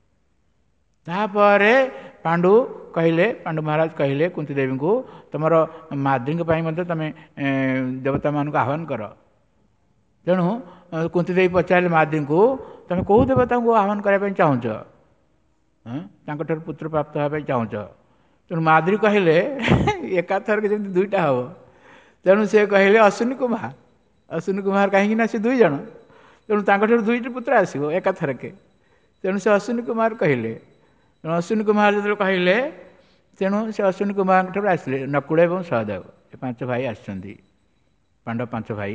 ତାପରେ ପାଣ୍ଡୁ କହିଲେ, ପାଣ୍ଡୁ ମହାରାଜ କହିଲେ କୁନ୍ତୀ ଦେବୀଙ୍କୁ, ତୁମର ମାଦ୍ରୀଙ୍କ ପାଇଁ ମଧ୍ୟ ତୁମେ ଦେବତାମାନଙ୍କୁ ଆହ୍ୱାନ କର। ତେଣୁ କୁନ୍ତୀ ଦେବୀ ପଚାରିଲେ ମାଦ୍ରୀଙ୍କୁ, ତୁମେ କେଉଁ ଦେବତାଙ୍କୁ ଆହ୍ୱାନ କରିବା ପାଇଁ ଚାହୁଁଛ? ତାଙ୍କଠାରୁ ପୁତ୍ର ପ୍ରାପ୍ତ ହେବା ପାଇଁ ଚାହୁଁଛ? ତେଣୁ ମାଦ୍ରୀ କହିଲେ ଏକାଥରକେ ଯେମିତି ଦୁଇଟା ହେବ। ତେଣୁ ସେ କହିଲେ ଅଶ୍ୱିନୀ କୁମାର। ଅଶ୍ୱିନୀ କୁମାର କାହିଁକି ନା ସେ ଦୁଇ ଜଣ, ତେଣୁ ତାଙ୍କଠାରୁ ଦୁଇଟି ପୁତ୍ର ଆସିବ ଏକାଥରକେ। ତେଣୁ ସେ ଅଶ୍ୱିନୀ କୁମାର କହିଲେ। ତେଣୁ ଅଶ୍ୱିନୀ କୁମାର ଯେତେବେଳେ କହିଲେ, ତେଣୁ ସେ ଅଶ୍ୱିନୀ କୁମାରଙ୍କ ଠାରୁ ଆସିଲେ ନକୁଳ ଏବଂ ସହଦେବ, ଏ ପାଞ୍ଚ ଭାଇ ଆସିଛନ୍ତି, ପାଣ୍ଡବ ପାଞ୍ଚ ଭାଇ।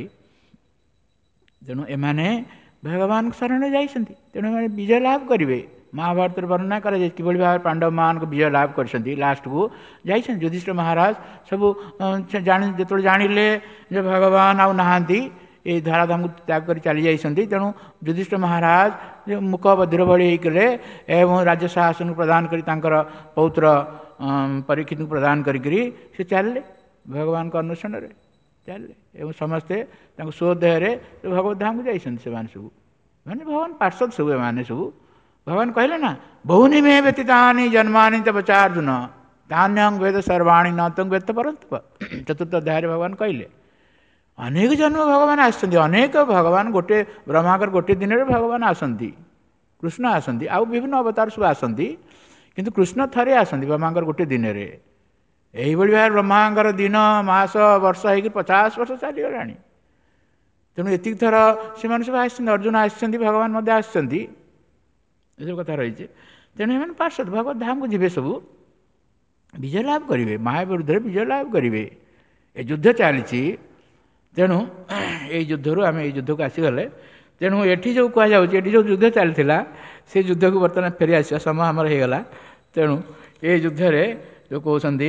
ତେଣୁ ଏମାନେ ଭଗବାନଙ୍କ ଶରଣରେ ଯାଇଛନ୍ତି, ତେଣୁ ଏମାନେ ବିଜୟ ଲାଭ କରିବେ। ମହାଭାରତରେ ବର୍ଣ୍ଣନା କରାଯାଇଛି କିଭଳି ଭାବରେ ପାଣ୍ଡବମାନଙ୍କ ବିଜୟ ଲାଭ କରିଛନ୍ତି। ଲାଷ୍ଟକୁ ଯାଇଛନ୍ତି ଯୁଧିଷ୍ଠିର ମହାରାଜ ସବୁ ଜାଣି ଯେତେବେଳେ ଜାଣିଲେ ଯେ ଭଗବାନ ଆଉ ନାହାନ୍ତି, ଏଇ ଧରାଧାମକୁ ତ୍ୟାଗ କରି ଚାଲି ଯାଇଛନ୍ତି, ତେଣୁ ଯୁଧିଷ୍ଠିର ମହାରାଜ ମୁକ ବଧିର ଭଳି ହେଇକଲେ ଏବଂ ରାଜ୍ୟ ଶାସନକୁ ପ୍ରଦାନ କରି ତାଙ୍କର ପୌତ୍ର ପରୀକ୍ଷିତଙ୍କୁ ପ୍ରଦାନ କରିକିରି ସେ ଚାଲିଲେ ଭଗବାନଙ୍କ ଅନ୍ୱେଷଣରେ ଚାଲିଲେ। ଏବଂ ସମସ୍ତେ ତାଙ୍କୁ ସ୍ୱଦେହରେ ଭଗବତ ଧାମକୁ ଯାଇଛନ୍ତି। ସେମାନେ ସବୁ ମାନେ ଭଗବାନ ପାର୍ଷଦ ସବୁ, ଏମାନେ ସବୁ ଭଗବାନ କହିଲେ ନା, ବହୁନି ମେ ବ୍ୟତୀତାନି ଜନ୍ମାନି ତବ ଚାର୍ଜୁନ ତାନ୍ୟଂ ବେଦ ସର୍ବାଣୀ ନ ତଂ ବେଦ ପରନ୍ତପ। ଚତୁର୍ଥ ଅଧ୍ୟାୟରେ ଭଗବାନ କହିଲେ ଅନେକ ଜନ୍ମ ଭଗବାନ ଆସିଛନ୍ତି, ଅନେକ ଭଗବାନ ଗୋଟେ ବ୍ରହ୍ମାଙ୍କର ଗୋଟିଏ ଦିନରେ ଭଗବାନ ଆସନ୍ତି, କୃଷ୍ଣ ଆସନ୍ତି, ଆଉ ବିଭିନ୍ନ ଅବତାର ସବୁ ଆସନ୍ତି, କିନ୍ତୁ କୃଷ୍ଣ ଥରେ ଆସନ୍ତି ବ୍ରହ୍ମାଙ୍କର ଗୋଟିଏ ଦିନରେ। ଏହିଭଳି ଭାବରେ ବ୍ରହ୍ମାଙ୍କର ଦିନ ମାସ ବର୍ଷ ହେଇକି ପଚାଶ ବର୍ଷ ଚାଲିଗଲାଣି। ତେଣୁ ଏତିକି ଥର ସେମାନେ ସବୁ ଆସିଛନ୍ତି, ଅର୍ଜୁନ ଆସିଛନ୍ତି, ଭଗବାନ ମଧ୍ୟ ଆସିଛନ୍ତି, ଏସବୁ କଥା ରହିଛି। ତେଣୁ ଏମାନେ ପାର୍ଷଦ ଭଗବତ ଧାମକୁ ଯିବେ, ସବୁ ବିଜୟ ଲାଭ କରିବେ, ମାୟା ବିରୁଦ୍ଧରେ ବିଜୟ ଲାଭ କରିବେ। ଏ ଯୁଦ୍ଧ ଚାଲିଛି, ତେଣୁ ଏଇ ଯୁଦ୍ଧରୁ ଆମେ ଏଇ ଯୁଦ୍ଧକୁ ଆସିଗଲେ। ତେଣୁ ଏଠି ଯେଉଁ କୁହାଯାଉଛି, ଏଠି ଯେଉଁ ଯୁଦ୍ଧ ଚାଲିଥିଲା ସେ ଯୁଦ୍ଧକୁ ବର୍ତ୍ତମାନ ଫେରି ଆସିବା ସମୟ ଆମର ହେଇଗଲା। ତେଣୁ ଏଇ ଯୁଦ୍ଧରେ ଯେଉଁ କହୁଛନ୍ତି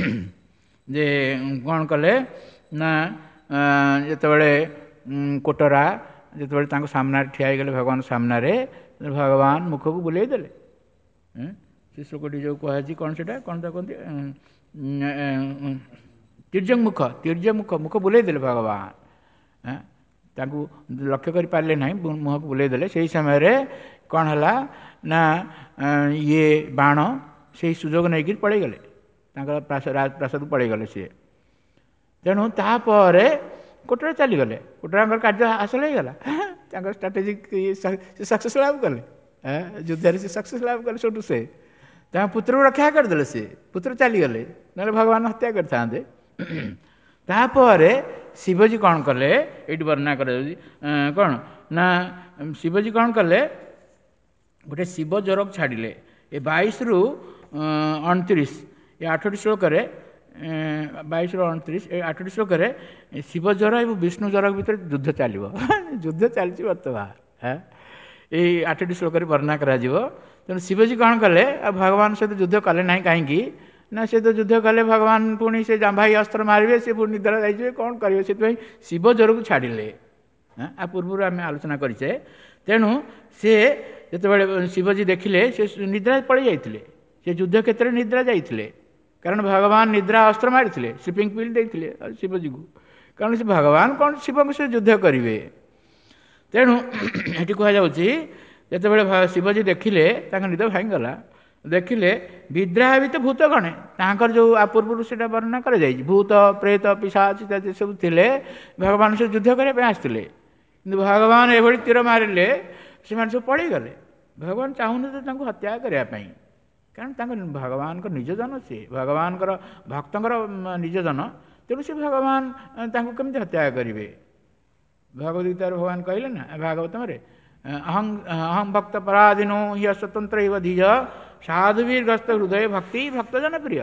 ଯେ କ'ଣ କଲେ ନା, ଯେତେବେଳେ କୋଟରା ଯେତେବେଳେ ତାଙ୍କ ସାମ୍ନାରେ ଠିଆ ହେଇଗଲେ, ଭଗବାନ ସାମ୍ନାରେ, ଭଗବାନ ମୁଖକୁ ବୁଲେଇ ଦେଲେ। ସେ ଶ୍ଲୋକଟି ଯେଉଁ କୁହାଯାଇଛି କ'ଣ ସେଇଟା କ'ଣ ତା କୁହନ୍ତି, ତୀର୍ଯ୍ୟକ୍ ମୁଖ, ତୀର୍ଯ୍ୟ ମୁଖ, ମୁଖ ବୁଲେଇ ଦେଲେ ଭଗବାନ, ତାଙ୍କୁ ଲକ୍ଷ୍ୟ କରିପାରିଲେ ନାହିଁ, ମୁହଁକୁ ବୁଲେଇ ଦେଲେ। ସେହି ସମୟରେ କ'ଣ ହେଲା ନା, ଇଏ ବାଣ ସେଇ ସୁଯୋଗ ନେଇକି ପଳେଇଗଲେ, ତାଙ୍କର ରାଜପ୍ରାସାଦକୁ ପଳେଇଗଲେ ସିଏ। ତେଣୁ ତାପରେ କୋଟରା ଚାଲିଗଲେ, କୋଟରାଙ୍କର କାର୍ଯ୍ୟ ହାସଲ ହେଇଗଲା, ତାଙ୍କର ଷ୍ଟ୍ରାଟେଜିକ୍ ସେ ସକ୍ସେସ୍ ଲାଭ କଲେ, ଯୁଦ୍ଧରେ ସେ ସକ୍ସେସ୍ ଲାଭ କଲେ। ସେଠୁ ସେ ତାଙ୍କ ପୁତ୍ରକୁ ରକ୍ଷା କରିଦେଲେ, ସେ ପୁତ୍ର ଚାଲିଗଲେ, ନହେଲେ ଭଗବାନ ହତ୍ୟା କରିଥାନ୍ତେ। ତାପରେ ଶିବଜୀ କ'ଣ କଲେ, ଏଇଠି ବର୍ଣ୍ଣନା କରାଯାଉଛି କ'ଣ ନା, ଶିବଜୀ କ'ଣ କଲେ, ଗୋଟେ ଶିବ ଜ୍ୱରକୁ ଛାଡ଼ିଲେ। ଏ ବାଇଶରୁ ଅଣତିରିଶ ଏ ଆଠଟି ଶ୍ଲୋକରେ, ବାଇଶରୁ ଅଣତିରିଶ ଏ ଆଠଟି ଶ୍ଲୋକରେ ଶିବ ଜ୍ୱର ଏବଂ ବିଷ୍ଣୁ ଜ୍ୱର ଭିତରେ ଯୁଦ୍ଧ ଚାଲିବ, ଯୁଦ୍ଧ ଚାଲିଛି ବର୍ତ୍ତମାନ, ଏଇ ଆଠଟି ଶ୍ଲୋକରେ ବର୍ଣ୍ଣନା କରାଯିବ। ତେଣୁ ଶିବଜୀ କ'ଣ କଲେ, ଆଉ ଭଗବାନ ସହିତ ଯୁଦ୍ଧ କଲେ ନାହିଁ, କାହିଁକି ନା ସେ ତ ଯୁଦ୍ଧ କଲେ ଭଗବାନ ପୁଣି ସେ ଜାମ୍ଭାଇ ଅସ୍ତ୍ର ମାରିବେ, ସେ ପୁଣି ନିଦ୍ରା ଯାଇଯିବେ, କ'ଣ କରିବେ, ସେଥିପାଇଁ ଶିବ ଜ୍ୱରକୁ ଛାଡ଼ିଲେ। ଆ ପୂର୍ବରୁ ଆମେ ଆଲୋଚନା କରିଛେ। ତେଣୁ ସେ ଯେତେବେଳେ ଶିବଜୀ ଦେଖିଲେ, ସେ ନିଦ୍ରା ପଳେଇ ଯାଇଥିଲେ, ସେ ଯୁଦ୍ଧ କ୍ଷେତ୍ରରେ ନିଦ୍ରା ଯାଇଥିଲେ, କାରଣ ଭଗବାନ ନିଦ୍ରା ଅସ୍ତ୍ର ମାରିଥିଲେ, ସ୍ଲିପିଂ ପିଲ୍ ଦେଇଥିଲେ ଶିବଜୀକୁ, କାରଣ ସେ ଭଗବାନ କ'ଣ ଶିବଙ୍କୁ ସେ ଯୁଦ୍ଧ କରିବେ। ତେଣୁ ଏଠି କୁହାଯାଉଛି ଯେତେବେଳେ ଶିବଜୀ ଦେଖିଲେ, ତାଙ୍କ ନିଦ ଭାଙ୍ଗିଗଲା, ଦେଖିଲେ ବିଦ୍ରାଭିତ ଭୂତ ଗଣେ ତାଙ୍କର ଯେଉଁ ଆ ପୂର୍ବରୁ ସେଇଟା ବର୍ଣ୍ଣନା କରାଯାଇଛି ଭୂତ ପ୍ରେତ ପିଶାଚ ଇତ୍ୟାଦି ସବୁ ଥିଲେ ଭଗବାନ ସେ ଯୁଦ୍ଧ କରିବା ପାଇଁ ଆସିଥିଲେ କିନ୍ତୁ ଭଗବାନ ଏଭଳି ତୀର ମାରିଲେ ସେମାନେ ସବୁ ପଳେଇଗଲେ ଭଗବାନ ଚାହୁଁନଥିଲେ ତାଙ୍କୁ ହତ୍ୟା କରିବା ପାଇଁ କାରଣ ତାଙ୍କ ଭଗବାନଙ୍କ ନିଜ ଜନ ସିଏ ଭଗବାନଙ୍କର ଭକ୍ତଙ୍କର ନିଜ ଜନ ତେଣୁ ସେ ଭଗବାନ ତାଙ୍କୁ କେମିତି ହତ୍ୟା କରିବେ ଭଗବତ ଗୀତାରେ ଭଗବାନ କହିଲେ ନା ଭାଗବତମରେ ଅହଂ ଅହଂ ଭକ୍ତ ପରାଧୀନୋ ହି ସ୍ୱତନ୍ତ୍ର ଇବ ଧୀଜ ସାଧୁବୀର ଗ୍ରସ୍ତ ହୃଦୟ ଭକ୍ତି ଭକ୍ତଜନ ପ୍ରିୟ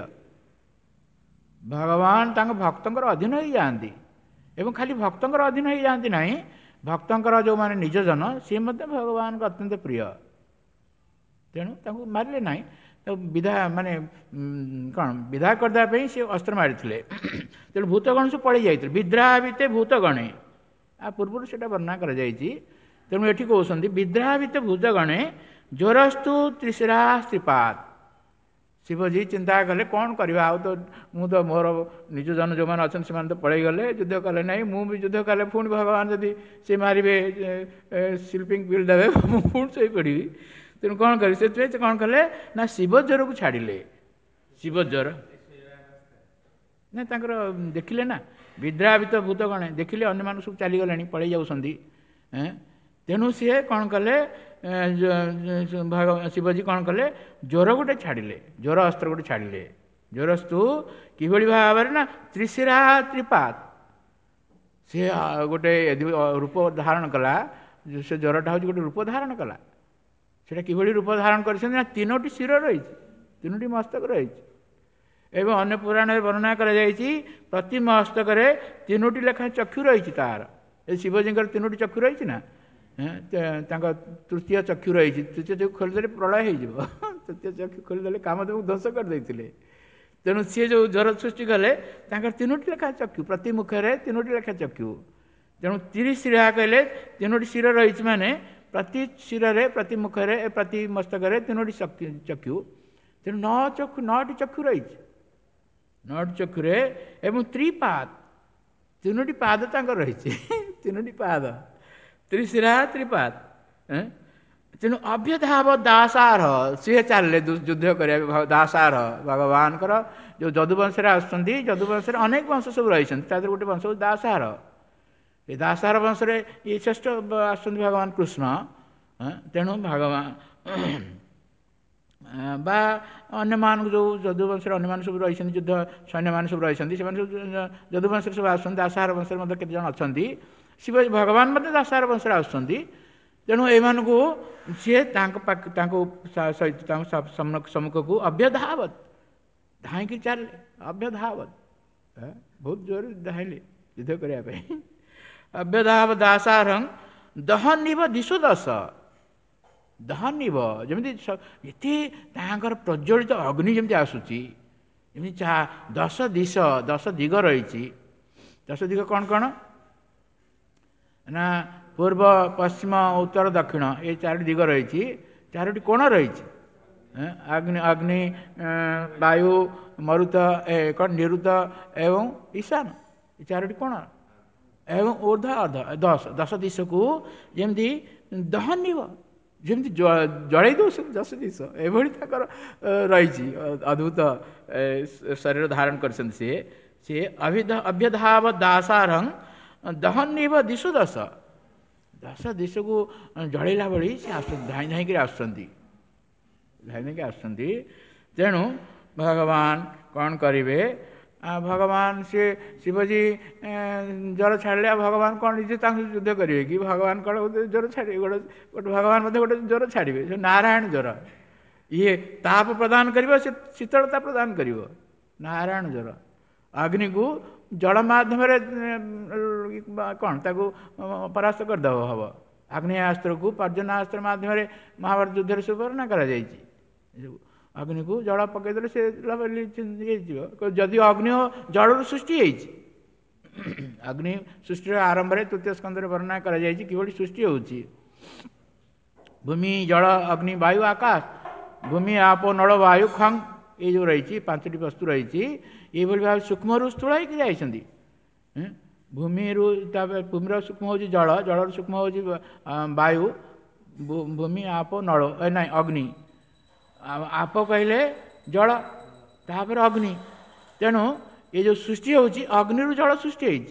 ଭଗବାନ ତାଙ୍କ ଭକ୍ତଙ୍କର ଅଧୀନ ହେଇଯାଆନ୍ତି ଏବଂ ଖାଲି ଭକ୍ତଙ୍କର ଅଧୀନ ହେଇଯାଆନ୍ତି ନାହିଁ ଭକ୍ତଙ୍କର ଯେଉଁମାନେ ନିଜ ଜନ ସିଏ ମଧ୍ୟ ଭଗବାନଙ୍କ ଅତ୍ୟନ୍ତ ପ୍ରିୟ ତେଣୁ ତାଙ୍କୁ ମାରିଲେ ନାହିଁ ବିଧା ମାନେ କ'ଣ ବିଧା କରିଦେବା ପାଇଁ ସେ ଅସ୍ତ୍ର ମାରିଥିଲେ ତେଣୁ ଭୂତଗଣ ସବୁ ପଳେଇ ଯାଇଥିଲେ ବିଦ୍ରାଭିତେ ଭୂତଗଣେ ଆ ପୂର୍ବରୁ ସେଇଟା ବର୍ଣ୍ଣନା କରାଯାଇଛି ତେଣୁ ଏଠି କହୁଛନ୍ତି ବିଦ୍ରାଭିତେ ଭୂତଗଣେ ଜ୍ୱରସ୍ତୁ ତ୍ରିଶିରା ଶ୍ରୀପାଦ ଶିବଜୀ ଚିନ୍ତା କଲେ କ'ଣ କରିବା ଆଉ ତ ମୁଁ ତ ମୋର ନିଜ ଜନ ଯେଉଁମାନେ ଅଛନ୍ତି ସେମାନେ ତ ପଳେଇଗଲେ ଯୁଦ୍ଧ କଲେ ନାହିଁ ମୁଁ ବି ଯୁଦ୍ଧ କଲେ ପୁଣି ଭଗବାନ ଯଦି ସେ ମାରିବେ ସ୍ଲିପିଂ ପିଲ୍ ଦେବେ ମୁଁ ପୁଣି ଶୋଇପଡ଼ିବି ତେଣୁ କ'ଣ କରିବେ ସେଥିପାଇଁ ସେ କ'ଣ କଲେ ନା ଶିବ ଜ୍ୱରକୁ ଛାଡ଼ିଲେ ଶିବ ଜ୍ୱର ନା ତାଙ୍କର ଦେଖିଲେ ନା ବିଦ୍ରାଭିତ ଭୂତଗଣେ ଦେଖିଲେ ଅନ୍ୟମାନେ ସବୁ ଚାଲିଗଲେଣି ପଳେଇ ଯାଉଛନ୍ତି ତେଣୁ ସିଏ କ'ଣ କଲେ ଶିବଜୀ କ'ଣ କଲେ ଜ୍ୱର ଗୋଟେ ଛାଡ଼ିଲେ ଜ୍ୱର ଅସ୍ତ୍ର ଗୋଟେ ଛାଡ଼ିଲେ ଜ୍ୱରସ୍ତୁ କିଭଳି ଭାବରେ ନା ତ୍ରିଶିରା ତ୍ରିପାଦ ସେ ଗୋଟେ ରୂପ ଧାରଣ କଲା ସେ ଜ୍ୱରଟା ହେଉଛି ଗୋଟେ ରୂପ ଧାରଣ କଲା ସେଇଟା କିଭଳି ରୂପ ଧାରଣ କରିଛନ୍ତି ନା ତିନୋଟି ଶିର ରହିଛି ତିନୋଟି ମସ୍ତକ ରହିଛି ଏବଂ ଅନ୍ୟ ପୁରାଣରେ ବର୍ଣ୍ଣନା କରାଯାଇଛି ପ୍ରତି ମସ୍ତକରେ ତିନୋଟି ଲେଖାଏଁ ଚକ୍ଷୁ ରହିଛି ତାହାର ଏ ଶିବଜୀଙ୍କର ତିନୋଟି ଚକ୍ଷୁ ରହିଛି ନା ତାଙ୍କ ତୃତୀୟ ଚକ୍ଷୁ ରହିଛି ତୃତୀୟ ଚକ୍ଷୁ ଖୋଲିଦେଲେ ପ୍ରଳୟ ହେଇଯିବ ତୃତୀୟ ଚକ୍ଷୁ ଖୋଲିଦେଲେ କାମଦେବକୁ ଧ୍ୱଂସ କରିଦେଇଥିଲେ ତେଣୁ ସିଏ ଯେଉଁ ଜ୍ୱର ସୃଷ୍ଟି କଲେ ତାଙ୍କର ତିନୋଟି ଲେଖା ଚକ୍ଷୁ ପ୍ରତି ମୁଖରେ ତିନୋଟି ଲେଖା ଚକ୍ଷୁ ତେଣୁ ତିରିଶ ଶିରା କହିଲେ ତିନୋଟି ଶିର ରହିଛି ମାନେ ପ୍ରତି ଶିରରେ ପ୍ରତି ମୁଖରେ ପ୍ରତି ମସ୍ତକରେ ତିନୋଟି ଚକ୍ଷୁ ତେଣୁ ନଅ ଚକ୍ଷୁ ନଅଟି ଚକ୍ଷୁ ରହିଛି ନଅଟି ଚକ୍ଷୁରେ ଏବଂ ତ୍ରିପାଦ ତିନୋଟି ପାଦ ତାଙ୍କର ରହିଛି ତିନୋଟି ପାଦ ତ୍ରିଶିରା ତ୍ରିପାଦ ତେଣୁ ଅଭ୍ୟଧାବ ଦାସାର ସିଏ ଚାଲିଲେ ଯୁଦ୍ଧ କରିବା ଦାସାର ଭଗବାନଙ୍କର ଯେଉଁ ଯଦୁବଂଶରେ ଆସୁଛନ୍ତି ଯଦୁବଂଶରେ ଅନେକ ବଂଶ ସବୁ ରହିଛନ୍ତି ତା ଦେହରେ ଗୋଟେ ବଂଶ ହେଉଛି ଦାସାର ଏ ଦାସାର ବଂଶରେ ଇଏ ଶ୍ରେଷ୍ଠ ଆସୁଛନ୍ତି ଭଗବାନ କୃଷ୍ଣ ତେଣୁ ଭଗବାନ ବା ଅନ୍ୟମାନଙ୍କୁ ଯେଉଁ ଯଦୁବଂଶରେ ଅନ୍ୟମାନେ ସବୁ ରହିଛନ୍ତି ଯୁଦ୍ଧ ସୈନ୍ୟମାନେ ସବୁ ରହିଛନ୍ତି ସେମାନେ ସବୁ ଯଦୁବଂଶରେ ସବୁ ଆସୁଛନ୍ତି ଦାସାର ବଂଶରେ ମଧ୍ୟ କେତେ ଜଣ ଅଛନ୍ତି ଶିବ ଭଗବାନ ମଧ୍ୟ ଦାସାର ବଂଶରେ ଆସୁଛନ୍ତି ତେଣୁ ଏମାନଙ୍କୁ ସିଏ ତାଙ୍କ ପାଖ ତାଙ୍କ ସହିତ ତାଙ୍କ ସମ୍ମୁଖକୁ ଅଭ୍ୟଧାବତ ଧାଇଁକି ଚାଲିଲେ ଅଭ୍ୟଧାବତ ବହୁତ ଜୋରରେ ଧାଇଁଲେ ଯୁଦ୍ଧ କରିବା ପାଇଁ ଅଭ୍ୟଧାବ ଦାସାରଂ ଦହନିବ ଦିଶୁ ଦଶ ଦହନିବ ଯେମିତି ଏତେ ତାଙ୍କର ପ୍ରଜ୍ୱଳିତ ଅଗ୍ନି ଯେମିତି ଆସୁଛି ଯେମିତି ଦଶ ଦିଶ ଦଶ ଦିଗ ରହିଛି ଦଶ ଦିଗ କ'ଣ କ'ଣ ନା ପୂର୍ବ ପଶ୍ଚିମ ଉତ୍ତର ଦକ୍ଷିଣ ଏ ଚାରୋଟି ଦିଗ ରହିଛି ଚାରୋଟି କୋଣ ରହିଛି ଅଗ୍ନି ଅଗ୍ନି ବାୟୁ ମରୁତ କ'ଣ ନିରୁତ ଏବଂ ଈଶାନ ଏ ଚାରୋଟି କୋଣ ଏବଂ ଉର୍ଦ୍ଧ ଅର୍ଦ୍ଧ ଦଶ ଦଶ ଦିଶକୁ ଯେମିତି ଦହନିବ ଯେମିତି ଜଳେଇ ଦେଉଛନ୍ତି ଦଶ ଦିଶ ଏଭଳି ତାଙ୍କର ରହିଛି ଅଦ୍ଭୁତ ଶରୀର ଧାରଣ କରିଛନ୍ତି ସିଏ ସିଏ ଅଭ୍ୟଧାବ ଦାସାରଂ ଦହନିବ ଦିଶୁ ଦଶ ଦଶ ଦିଶକୁ ଜଳେଇଲା ଭଳି ସେ ଆସୁଛନ୍ତି ଧାଇଁ ଧାଇଁକିରି ଆସୁଛନ୍ତି ଧାଇଁ ଧାଇଁକି ଆସୁଛନ୍ତି ତେଣୁ ଭଗବାନ କ'ଣ କରିବେ ଭଗବାନ ସିଏ ଶିବଜୀ ଜ୍ୱର ଛାଡ଼ିଲେ ଆଉ ଭଗବାନ କ'ଣ ନିଜେ ତାଙ୍କୁ ଯୁଦ୍ଧ କରିବେ କି ଭଗବାନ କ'ଣ ଗୋଟେ ଜ୍ୱର ଛାଡ଼ିବେ ଗୋଟେ ଗୋଟେ ଭଗବାନ ମଧ୍ୟ ଗୋଟେ ଜ୍ୱର ଛାଡ଼ିବେ ସେ ନାରାୟଣ ଜ୍ୱର ଇଏ ତାପ ପ୍ରଦାନ କରିବ ସେ ଶୀତଳତା ପ୍ରଦାନ କରିବ ନାରାୟଣ ଜ୍ୱର ଅଗ୍ନିକୁ ଜଳ ମାଧ୍ୟମରେ କ'ଣ ତାକୁ ପରାସ୍ତ କରିଦେବ ହେବ ଆଗ୍ନେୟାସ୍ତ୍ରକୁ ପର୍ଜନ୍ୟାସ୍ତ୍ର ମାଧ୍ୟମରେ ମହାଭାରତ ଯୁଦ୍ଧରେ ସବୁ ବର୍ଣ୍ଣନା କରାଯାଇଛି ଅଗ୍ନିକୁ ଜଳ ପକାଇଦେଲେ ସେ ହେଇଯିବ ଯଦି ଅଗ୍ନି ଜଳରୁ ସୃଷ୍ଟି ହେଇଛି ଅଗ୍ନି ସୃଷ୍ଟିର ଆରମ୍ଭରେ ତୃତୀୟ ସ୍କନ୍ଧରେ ବର୍ଣ୍ଣନା କରାଯାଇଛି କିଭଳି ସୃଷ୍ଟି ହେଉଛି ଭୂମି ଜଳ ଅଗ୍ନି ବାୟୁ ଆକାଶ ଭୂମି ଆପ ନଳ ବାୟୁ ଖଙ୍ଗ ଏଇ ଯେଉଁ ରହିଛି ପାଞ୍ଚଟି ବସ୍ତୁ ରହିଛି ଏଇଭଳି ଭାବେ ସୂକ୍ଷ୍ମରୁ ସ୍ଥୂଳ ହେଇକି ଯାଇଛନ୍ତି ଭୂମିରୁ ତାପରେ ଭୂମିର ସୂକ୍ଷ୍ମ ହେଉଛି ଜଳ ଜଳର ସୂକ୍ଷ୍ମ ହେଉଛି ବାୟୁ ଭୂମି ଆପ ନଳ ନାଇଁ ଅଗ୍ନି आप कहले जल तापर अग्नि तेणु ये जो सृष्टि होची अग्नि जल सृष्टि होती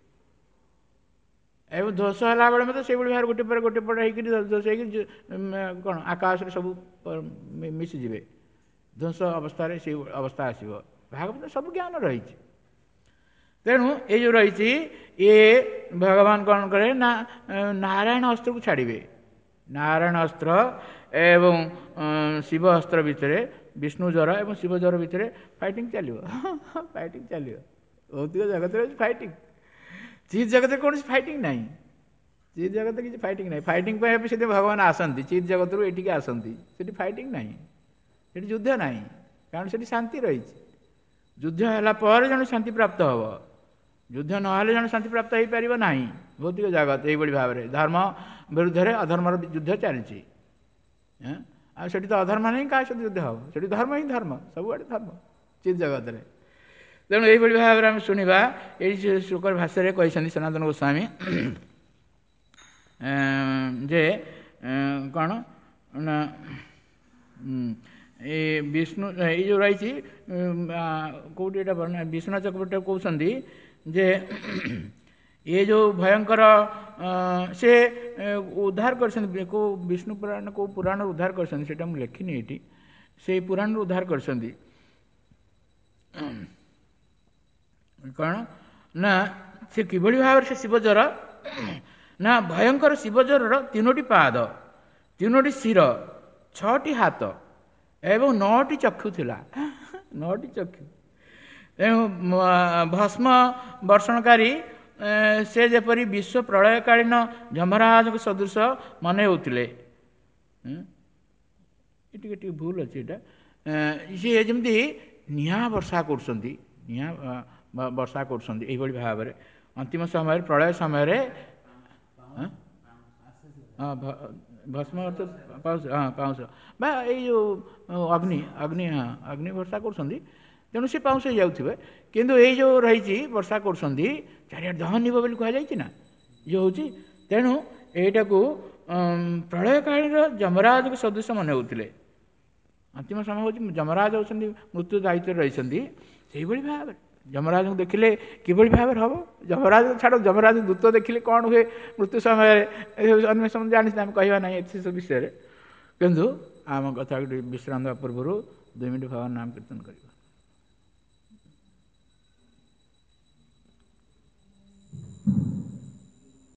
एवं ध्वस है बेले मत से भाव गोटे पर गोटे पट होस कौन आकाश सब मिशीजे ध्वंस अवस्था से अवस्था आसो भागवत सब ज्ञान रही तेणु ये जो रही ये भगवान कौन करे ना नारायण अस्त्र को छाड़े नारायण अस्त्र एवं शिव अस्त्र भितर विष्णु ज्वर एवं शिव ज्वर भितर फाइटिंग चलो फाइटिंग चलो भौतिक जगत फाइटिंग चित जगत कौन फाइटिंग ना चित जगत किसी फाइटिंग ना फाइटिंग से भगवान आसती चित जगत रू ये आसती से फाइटिंग ना से युद्ध ना कारण से शांति रही युद्ध है जन शांति प्राप्त हम युद्ध ना जन शांति प्राप्त हो पार ना भौतिक जगत यही भाव में धर्म विरुद्ध अधर्मर युद्ध चलती आठ तो अधर्म नहीं क्या सहित युद्ध हम से धर्म ही धर्म सबुआड़े धर्म चित जगत में तेणु यही भाव में आम शुणा ये शुकर भाष्य कहते सनातन गोस्वामी जे कौन ना ये विष्णु ये जो रही कौटी वर्णना विष्णु चक्रवर्ती कहते जे ये जो भयंकर से उद्धार कर विष्णु पुराण को पुराण उद्धार कर लिखिनी ये से पुराण उद्धार कर कौन ना से किभली भाव से शिवज्वर ना भयंकर शिवज्वर तीनोटी पाद तीनोटी शिर छटी हाथ एवं नौटी चक्षु थिला नौटी चक्षु भस्म वर्षणकारी से जेपरी विश्व प्रलयकालीन जमराज सदृश मन होते ये भूल अच्छे ये जमी निआ वर्षा कर वर्षा कर भाव में अंतिम समय प्रलय समय भस्म अर्थ पाउस हाँ पाउस बा यो अग्नि अग्नि हाँ अग्नि वर्षा कर तेणु सी पाउस जाऊे किंतु ये जो रही वर्षा कर चारिया दहन निब बोली कहुई ना ये हूँ तेणु यहीटा को प्रलयकालीन जमराज सदृश मन होते अंतिम समय हूँ जमराज होती मृत्यु दायित्व रही भाव जमराज को देखिले किभली भाव हम जमराज छाड़ जमराज दूत देखिले कौन हुए मृत्यु समय अन्य समय जानी आम कहवा ना सब विषय किंतु आम कथा विश्राम पूर्व दुई मिनट भगवान नाम कीर्तन कर।